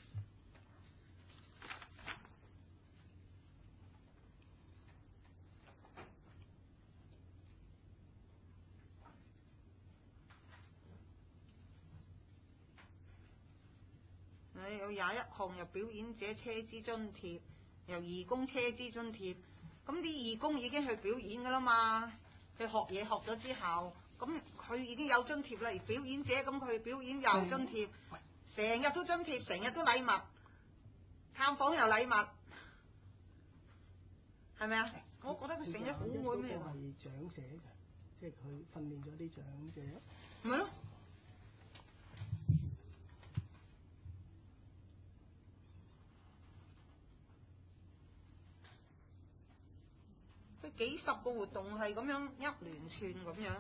有廿一項，又表演者車資津貼，又義工車資津貼。咁啲義工已經去表演㗎啦嘛，佢學嘢學咗之後，咁佢已經有津貼啦。而表演者咁佢表演又津貼，成日都津貼，成日都禮物，探訪又禮物，係咪啊？我覺得佢成咗好愛咩？ 係長者嘅，即係佢訓練咗啲長者。 咪咯。幾十個活動係咁樣一連串咁樣。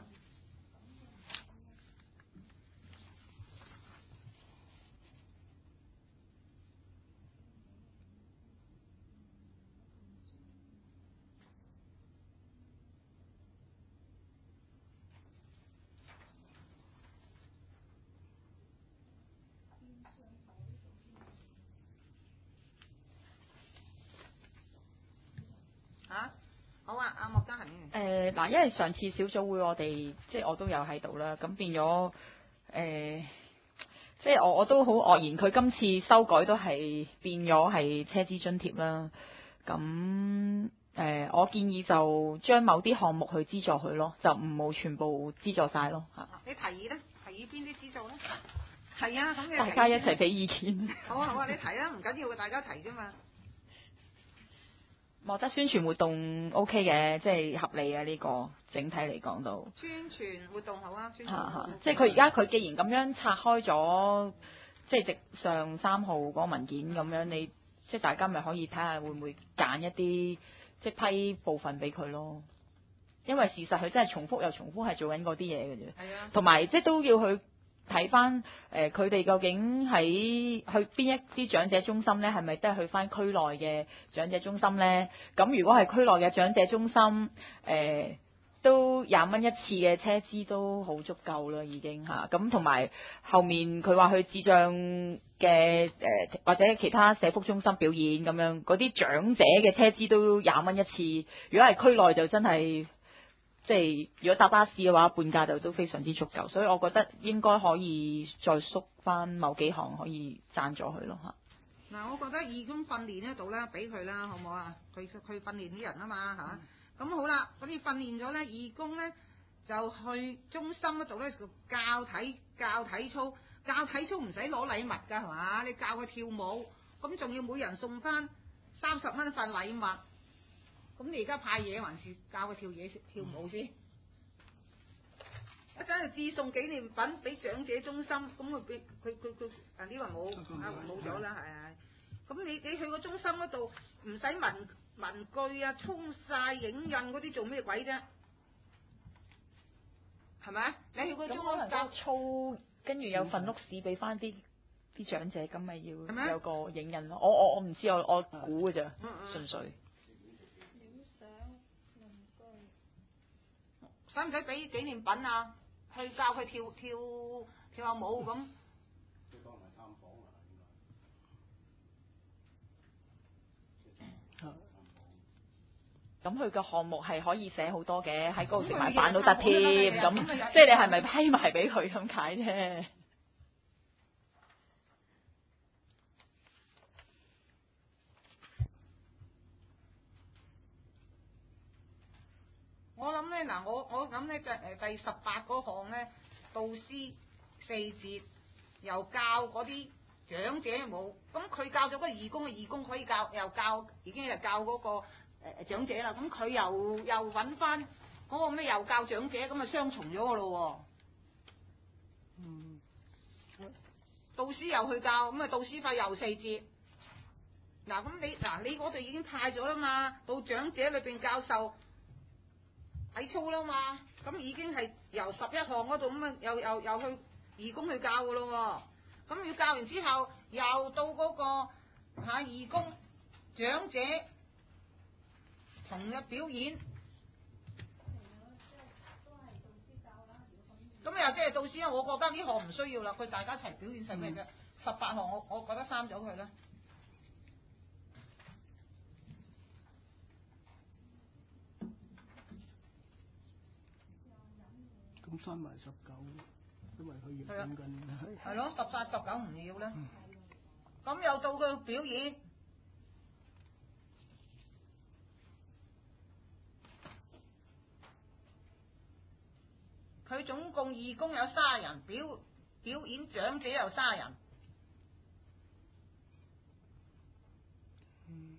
嚇？好啊，阿莫家恒。 誒嗱，因為上次小組會我哋即係我都有喺度啦，咁變咗誒、呃，即係我我都好愕然，佢今次修改都係變咗係車資津貼啦。咁誒、呃，我建議就將某啲項目去資助佢咯，就唔好全部資助晒咯嚇。 你提議咧？提議邊啲資助咧？係啊，咁你大家一齊俾意見。 好啊好啊，你提啦，唔緊要嘅，大家提啫嘛。 我覺得宣傳活動 O K 嘅，即係合理嘅呢、這個整體嚟講到。 宣傳活動好啊，宣傳活動。 嚇嚇，即係佢而家佢既然咁樣拆開咗，即係直上三號嗰個文件咁樣，你即係大家咪可以睇下會唔會揀一啲即係批部分俾佢咯。因為事實佢真係重複又重複係做緊嗰啲嘢嘅啫。 係啊。 同埋即係都要去睇翻誒佢哋究竟喺去邊一啲長者中心咧，係咪都係去翻區內嘅長者中心咧？咁如果係區內嘅長者中心，誒、呃、都廿蚊一次嘅車資都好足夠啦，已經嚇。咁同埋後面佢話去智障嘅誒、呃、或者其他社福中心表演咁樣，嗰啲長者嘅車資都廿蚊一次。如果係區內就真係。即係如果搭巴士嘅話，半價就都非常之足夠，所以我覺得應該可以再縮翻某幾項可以贊助佢咯嚇。 嗱，我覺得義工訓練呢度咧，俾佢啦，好唔好啊？佢佢訓練啲人啊嘛嚇。咁、嗯、好啦，嗰啲訓練咗咧，義工咧就去中心嗰度咧教體教體操，教體操唔使攞禮物㗎係嘛？你教佢跳舞，咁仲要每人送翻三十蚊份禮物。咁你而家派嘢還是教佢跳嘢跳舞先？一陣就自送紀念品俾長者中心，咁佢俾佢佢佢啊呢個冇啊冇咗啦係啊！咁你你去個中心嗰度唔使文文具啊，沖晒影印嗰啲做咩鬼啫？係咪啊？你去個中心教操，跟住有份碌屎俾翻啲啲長者，咁咪要有個影印咯。我我我唔知，我我估嘅咋，純粹。使唔使俾紀念品啊？去教佢跳跳跳下舞咁。 都當係探訪啊， 咁佢嘅項目係可以寫好多嘅，喺嗰度食埋飯都得添。咁即係你係咪批埋俾佢咁解啫？ 我諗咧嗱，我我諗咧就誒第十八嗰項咧，導師四節又教嗰啲長者舞，咁佢教咗嗰個義工嘅義工可以教，又教已經係教嗰個誒長者啦，咁佢又又揾翻嗰個咩又教長者，咁啊雙重咗個咯喎。嗯。導師又去教，咁啊導師費又四節， 嗱咁你嗱你嗰度已經派咗啦嘛，到長者裏邊教授體操啦嘛，咁已經係由十一項嗰度咁啊，又又又去義工去教噶咯喎，咁要教完之後又到嗰、嗰個嚇、啊、義工長者同嘅表演。咁又即係導師啊！我覺得呢項唔需要啦，佢大家一齊表演使咩啫？十八項我我覺得刪咗佢啦。 咁刪埋十九，因為佢要緊緊。 係咯，十八十九唔要啦。咁、嗯、又到佢表演。佢總共義工有卅人，表表演長者有卅人。嗯、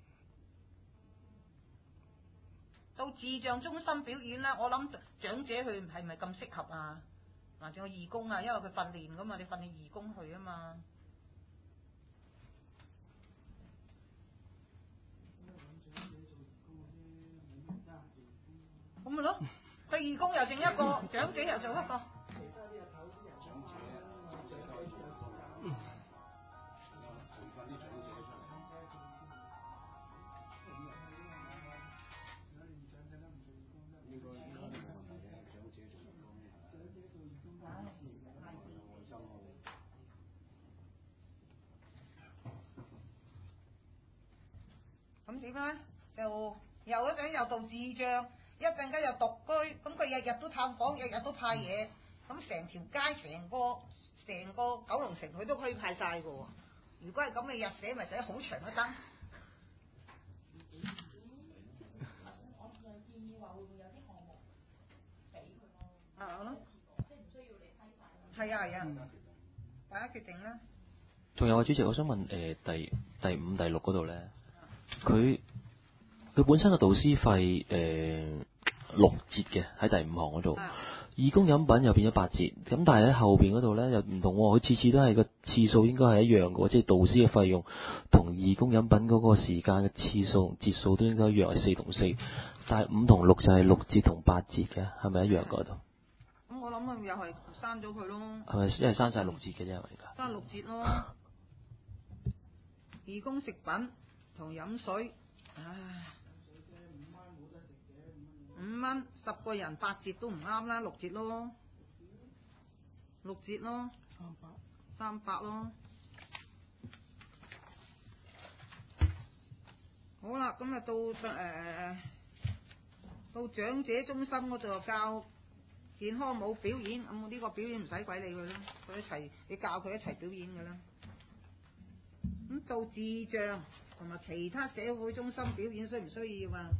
到智障中心表演啦，我諗長者去係咪咁適合啊？或者個義工啊，因為佢訓練噶嘛，你訓練義工去啊嘛。咁咪咯。佢義工又整一個，長者又做一個。咁點咧？就又一陣又到智障。一陣間又獨居，咁佢日日都探訪，日日都派嘢，咁成條街、成個成個九龍城，佢都可以派晒㗎喎。如果係咁嘅日寫，咪寫好長一單。我建議話會唔會有啲項目俾佢咯？啊咯，即係唔需要你批晒。係啊係啊，大家決定啦。 仲有啊，主席，我想問誒、呃、第第五、第六嗰度咧，佢。佢本身嘅導師費誒、呃、六折嘅喺第五行嗰度，義工飲品又變咗八折，咁但係喺後邊嗰度咧又唔同喎，佢次次都係個次數應該係一樣嘅喎，即係導師嘅費用同義工飲品嗰個時間嘅次數節數都應該一樣係四同四，但係五同六就係六折同八折嘅，係咪一樣嗰度？ 咁我諗佢又係刪咗佢咯。 係咪因為刪晒六折嘅啫？而家刪六折咯，義工食品同飲水，唉。五蚊十個人八折都唔啱啦，六折咯，六折咯，三百三百咯。好啦，咁啊到誒、呃、到長者中心嗰度就教健康舞表演，咁呢個表演唔使鬼理佢啦，佢一齊你教佢一齊表演㗎啦。咁到智障同埋其他社會中心表演需唔需要啊？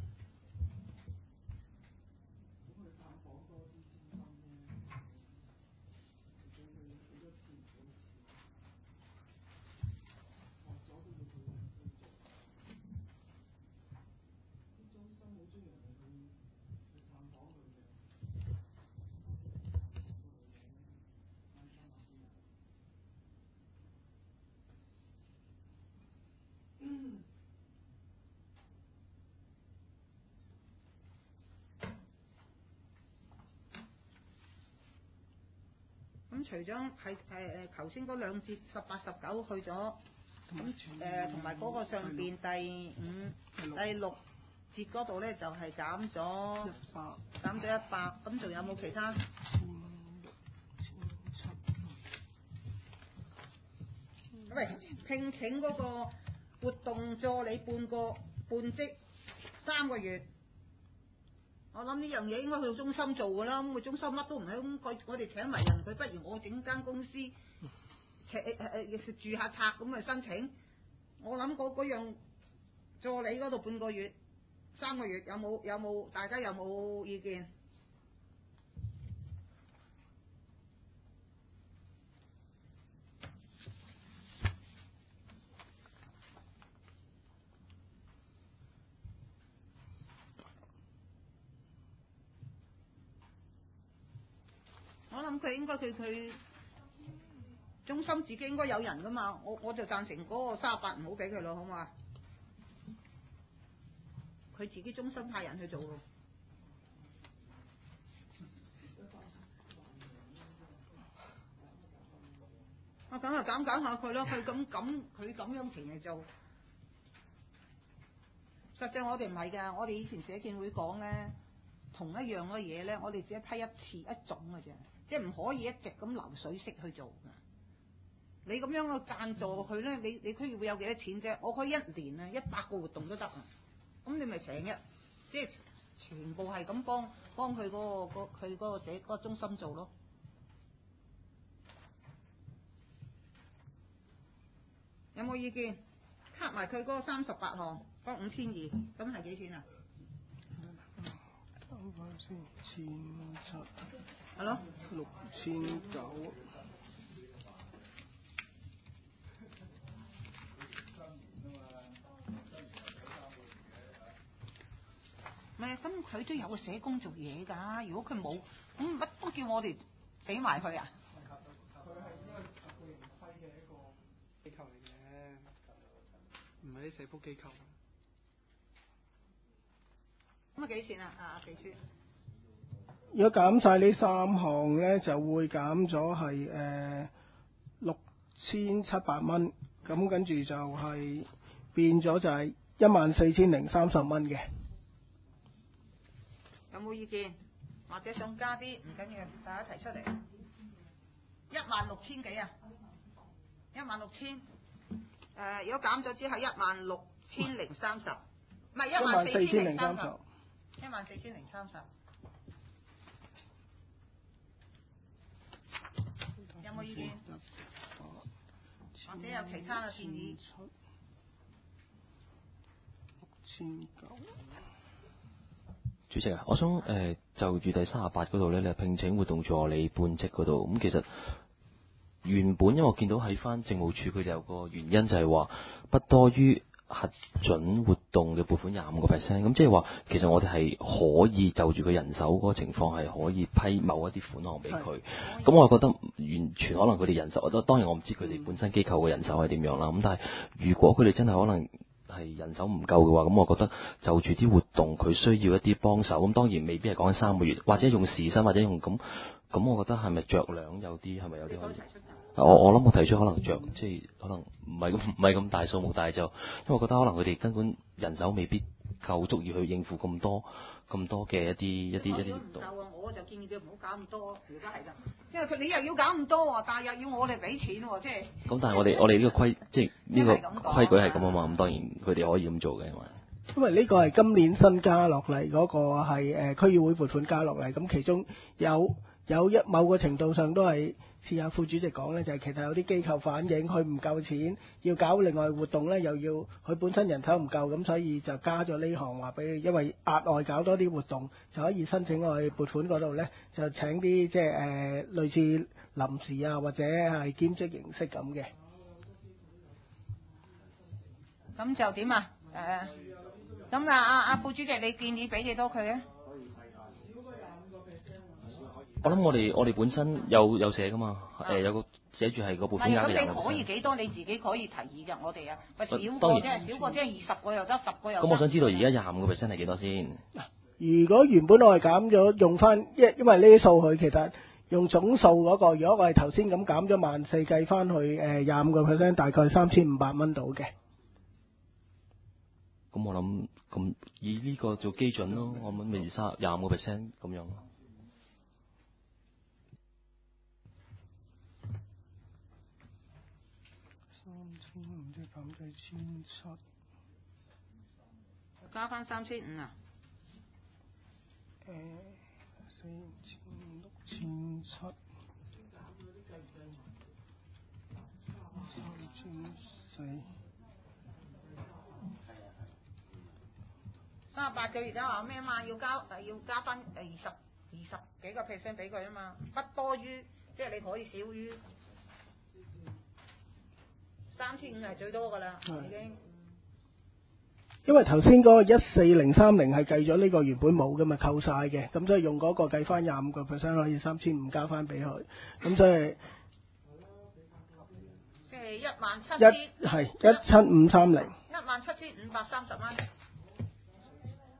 咁除咗係誒誒頭先嗰兩節十八十九去咗，咁誒同埋嗰個上邊第五第六節嗰度咧就係減咗減咗一百，咁仲有冇其他？喂，聘請嗰個活動助理半個半職三個月。我諗呢樣嘢應該去到中心做㗎啦，咁個中心乜都唔係，咁佢我哋請埋人，佢不如我整間公司，請誒誒住下冊咁去申請。我諗嗰嗰樣助理嗰度半個月、三個月有冇有冇？大家有冇意見？我諗佢應該佢佢中心自己應該有人噶嘛，我我就贊成嗰個三十八唔好俾佢咯，好嘛？ 佢自己中心派人去做咯。我梗係減減下佢咯，佢咁咁佢咁樣成日做。實際我哋唔係㗎，我哋以前社建會講咧，同一樣嘅嘢咧，我哋只係批一次一種嘅啫，即係唔可以一直咁流水式去做㗎。你咁樣嘅間助佢咧，你你區議會有幾多錢啫？我可以一年啊一百個活動都得啊，咁你咪成日即係全部係咁幫幫佢嗰個佢嗰個社嗰個中心做咯。有冇意見？卡埋佢嗰個三十八項，嗰五千二，咁係幾錢啊？ 三百先千七， 係咯， 六千九。 唔係，咁佢都有個社工做嘢㗎。如果佢冇，咁乜都叫我哋俾埋佢啊？ 佢係因為特雇型規嘅一個機構嚟嘅，唔係啲社福機構。 咁啊幾錢啊？啊秘書。 如果減晒呢三項咧，就會減咗係誒六千七百蚊，咁跟住就係變咗就係一萬四千零三十蚊嘅。 有冇意見？或者想加啲？唔緊要，大家提出嚟。一萬六千幾啊？一萬六千。誒，如果減咗之後一萬六千零三十，唔係一萬四千零三十。一萬四千零三十。有冇意見？或者有其他嘅建議？ 六千九。 主席啊，我想誒、呃、就住第三十八嗰度咧，你係聘請活動助理半職嗰度，咁其實原本因為我見到喺翻政務處佢哋有個原因就係話不多於核准活動嘅撥款廿五個 percent， 咁即係話其實我哋係可以就住佢人手嗰個情況係可以批某一啲款項俾佢，咁我覺得完全可能佢哋人手，當然我唔知佢哋本身機構嘅人手係點樣啦，咁但係如果佢哋真係可能係人手唔夠嘅話，咁我覺得就住啲活動佢需要一啲幫手，咁當然未必係講緊三個月，或者用時薪，或者用咁，咁我覺得係咪着量有啲係咪有啲可以？我我諗我提出可能着，即係可能唔係咁唔係咁大數目，但係就因為我覺得可能佢哋根本人手未必夠足以去應付咁多咁多嘅一啲一啲一啲活動。 唔夠啊！我就建議佢唔好搞咁多，而家係㗎，因為佢你又要搞咁多喎，但係又要我哋俾錢喎，即係。咁但係我哋我哋呢個規即係呢個規矩係咁啊嘛，咁當然佢哋可以咁做嘅，因為因為呢個係今年新加落嚟嗰個係誒區議會撥款加落嚟，咁其中有有一某個程度上都係似阿副主席講咧，就係、是、其實有啲機構反映佢唔夠錢，要搞另外活動咧，又要佢本身人手唔夠，咁所以就加咗呢項話俾佢，因為額外搞多啲活動就可以申請去撥款嗰度咧，就請啲即係誒、呃、類似臨時啊或者係兼職形式咁嘅。 咁就點啊？誒、呃，咁啊阿阿副主席，你建議俾幾多佢啊？ 我諗我哋我哋本身有有寫噶嘛，誒、呃、有個寫住係個撥款額嘅人。 咁你可以幾多？你自己可以提議㗎，我哋啊，咪少當過然啫，少過即係二十個又得，十個又得。 咁我想知道而家廿五個 percent 係幾多先？ 如果原本我係減咗用翻，因因為呢啲數佢其實用總數嗰、那個，如果我係頭先咁減咗萬四計翻去誒廿五個 percent，大概三千五百蚊到嘅。 咁我諗咁以呢個做基準咯，我諗咪三廿五個 percent 咁樣。 三千五即係減咗千七， 加翻三千五啊？ 誒、四千六千七，三千四。 三十八個月啊話咩嘛？要交誒要加翻誒二十二十幾個 percent 俾佢啊嘛，不多於即係你可以少於三千五係最多㗎啦，已經。 因為頭先嗰個一四零三零係計咗呢個原本冇㗎嘛，扣晒嘅，咁所以用嗰個計翻廿五個 percent 可以三千五加翻俾佢，咁所以即係一萬七千一係一七五三零。 一萬七千五百三十蚊。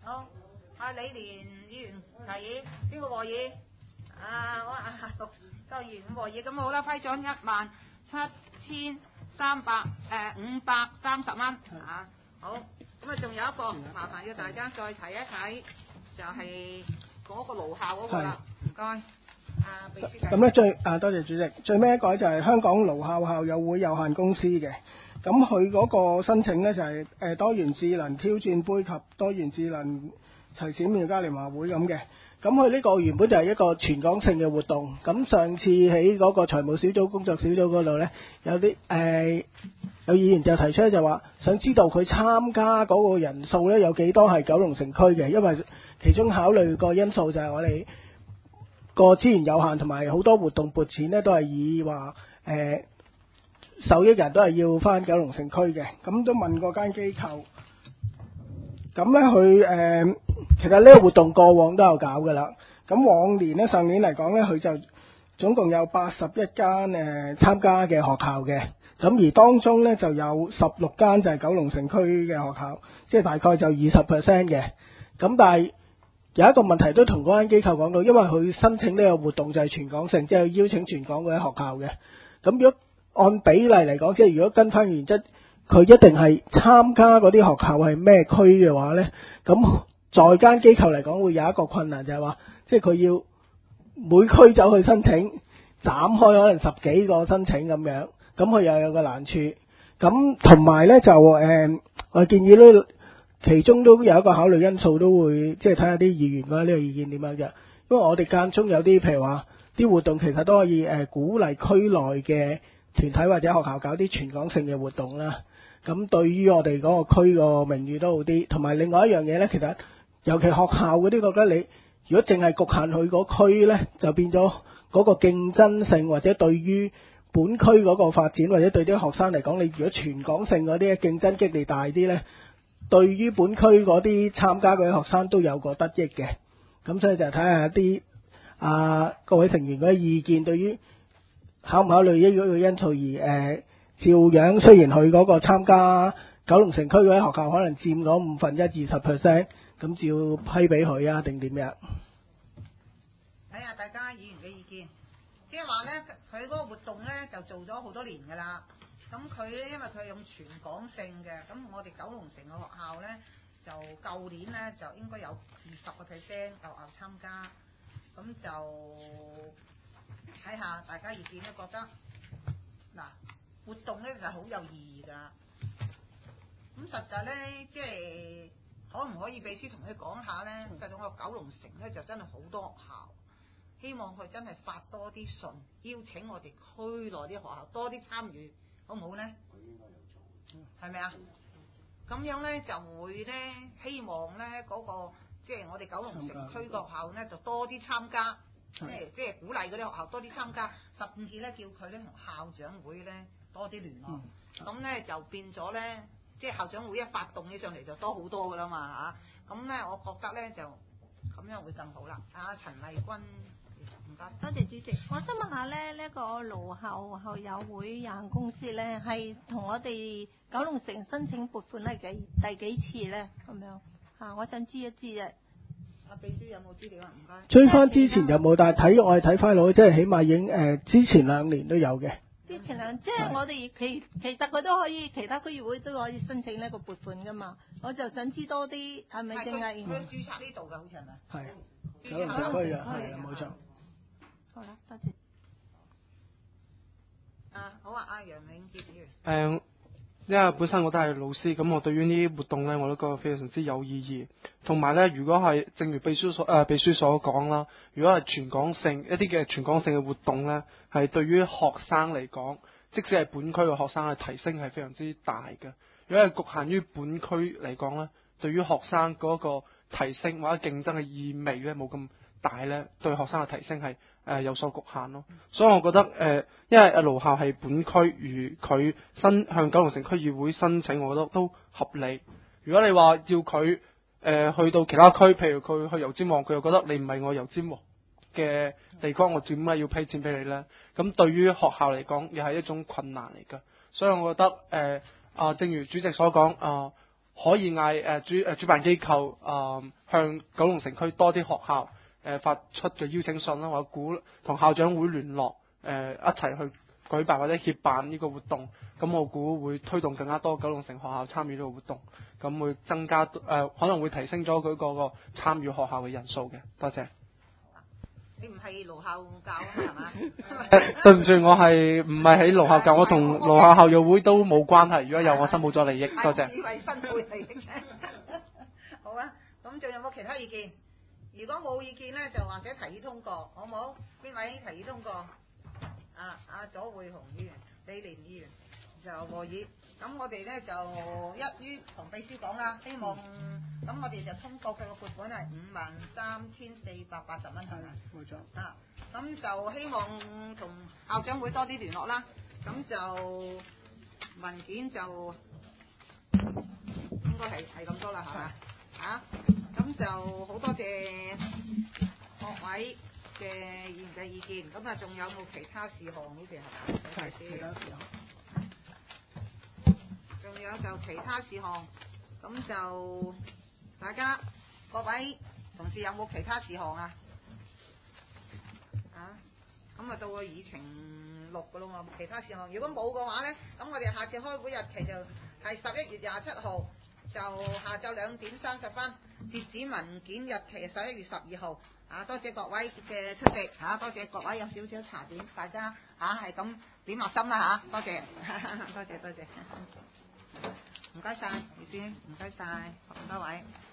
好，阿李連議員提議，邊個和議？啊，我啊陸周議員和議，咁好啦，批咗一萬七千三百誒五百三十蚊啊，好，咁啊仲有一個麻煩要大家再睇一睇，就係、是、嗰個勞效嗰個啦，唔該，啊秘書長。 咁咧最啊多謝主席，最尾一個就係香港勞效校友會有限公司嘅。咁佢嗰個申請呢，就係、是、誒、呃、多元智能挑戰杯及多元智能齊閃妙嘉年華會咁嘅。咁佢呢個原本就係一個全港性嘅活動。咁上次喺嗰個財務小組工作小組嗰度呢，有啲誒、呃、有議員就提出就話，想知道佢參加嗰個人數呢，有幾多係九龍城區嘅，因為其中考慮個因素就係我哋個資源有限，同埋好多活動撥錢呢都係以話誒。呃受益人都係要翻九龍城區嘅，咁都問過間機構，咁呢，佢誒、呃、其實呢個活動過往都有搞噶啦，咁往年呢，上年嚟講呢，佢就總共有八十一間誒參加嘅學校嘅，咁而當中呢，就有十六間就係九龍城區嘅學校，即係大概就二十 percent 嘅，咁但係有一個問題都同嗰間機構講到，因為佢申請呢個活動就係全港性，即係邀請全港嗰啲學校嘅，咁如果按比例嚟講，即係如果跟翻原則，佢一定係參加嗰啲學校係咩區嘅話呢，咁在間機構嚟講會有一個困難，就係話，即係佢要每區走去申請，斬開可能十幾個申請咁樣，咁佢又有個難處。咁同埋呢，就誒、呃，我建議呢，其中都有一個考慮因素，都會即係睇下啲議員覺得呢個意見點樣嘅，因為我哋間中有啲譬如話啲活動其實都可以誒、呃、鼓勵區內嘅團體或者學校搞啲全港性嘅活動啦，咁對於我哋嗰個區個名譽都好啲。同埋另外一樣嘢呢，其實尤其學校嗰啲覺得你如果淨係局限佢嗰區呢，就變咗嗰個競爭性，或者對於本區嗰個發展，或者對啲學生嚟講，你如果全港性嗰啲競爭激烈大啲呢，對於本區嗰啲參加嗰啲學生都有個得益嘅。咁所以就睇下啲啊各位成員嗰啲意見，對於考唔考慮呢個因素而誒、呃，照樣雖然佢嗰個參加九龍城區嗰啲學校可能佔嗰五分一二十 percent， 咁照批俾佢啊，定點樣？ 睇下大家議員嘅意見，即係話呢，佢嗰個活動呢就做咗好多年㗎啦。咁佢呢，因為佢係用全港性嘅，咁我哋九龍城嘅學校呢，就舊年呢就應該有二十個 percent 學校參加，咁就。睇下大家意見咧，覺得嗱活動咧就好有意義㗎。咁實際咧，即係可唔可以秘書同佢講下咧？實在我九龍城咧就真係好多學校，希望佢真係發多啲信，邀請我哋區內啲學校多啲參與，好唔好咧？佢應該有做，係咪啊？咁樣咧就會咧，希望咧嗰、那個即係、就是、我哋九龍城區嘅學校咧就多啲參加。即係即係鼓勵嗰啲學校多啲參加，甚至咧叫佢咧同校長會咧多啲聯絡，咁、嗯、咧就變咗咧，即係校長會一發動起上嚟就多好多噶啦嘛嚇，咁咧我覺得咧就咁樣會更好啦。阿陳麗君，唔該， 多謝主席。我想問下咧，呢、這個勞校校友會有限公司咧係同我哋九龍城申請撥款係幾第幾次咧？咁樣嚇，我想知一知啫。 阿秘書有冇資料啊？唔該。 追翻之前有冇？但係睇我係睇翻落去，即係起碼已經誒、呃、之前兩年都有嘅。 之前兩即係我哋其其實佢都可以，其他區議會都可以申請呢個撥款噶嘛。我就想知多啲係咪淨係？ 佢註冊呢度㗎，好似係咪？ 係。九龍城區嘅係啊，冇錯。 好啦，多謝。 啊，好啊，阿楊永傑議員。 誒。因為本身我都係老師，咁我對於呢啲活動呢，我都覺得非常之有意義。同埋呢，如果係正如秘書所誒、呃、秘書所講啦，如果係全港性一啲嘅全港性嘅活動呢，係對於學生嚟講，即使係本區嘅學生嘅提升係非常之大嘅。如果係局限於本區嚟講呢，對於學生嗰個提升或者競爭嘅意味呢，冇咁大呢，對學生嘅提升係誒、呃、有所局限咯。所以我覺得誒、呃，因為誒勞校係本區，如佢申向九龍城區議會申請，我覺得都合理。如果你話要佢誒、呃、去到其他區，譬如佢去油尖旺，佢又覺得你唔係我油尖旺嘅地方，我點解要批錢俾你呢？咁對於學校嚟講，又係一種困難嚟㗎。所以我覺得誒啊、呃，正如主席所講啊。呃可以嗌誒主誒主辦機構啊、呃、向九龍城區多啲學校誒、呃、發出嘅邀請信啦，或者鼓同校長會聯絡誒、呃、一齊去舉辦或者協辦呢個活動。咁我估會推動更加多九龍城學校參與呢個活動，咁會增加誒、呃、可能會提升咗佢嗰個參與學校嘅人數嘅。多謝。 你唔係勞校教啊嘛係嘛？ 誒對唔住，我係唔係喺勞校教，我同勞校校友會都冇關係。如果有，我申報咗利益。多謝。 以為申報利益嘅。好啊，咁仲有冇其他意見？如果冇意見咧，就或者提議通過，好唔好？邊位提議通過？啊啊，左會紅議員、李連議員就和議。咁我哋咧就一於同秘書講啦，希望咁我哋就通過佢個撥款係五萬三千四百八十蚊係咪？ 冇錯。 啊，咁就希望同校長會多啲聯絡啦。咁就文件就應該係係咁多啦，係嘛？啊，咁就好多謝各位嘅議員嘅意見。咁啊，仲有冇其他事項呢邊係嘛？ 係其他事項。 仲有就其他事項，咁就大家各位同事有冇其他事項啊？啊，咁啊到個議程錄噶咯喎，其他事項。如果冇嘅話咧，咁我哋下次開會日期就係十一月廿七號，就下晝兩點三十分，截止文件日期係十一月十二號。啊，多謝各位嘅出席，嚇、啊，多謝各位有少少茶點，大家嚇係咁點落心啦嚇，多謝，多謝多謝。唔該晒，李先，唔該晒，咁多位。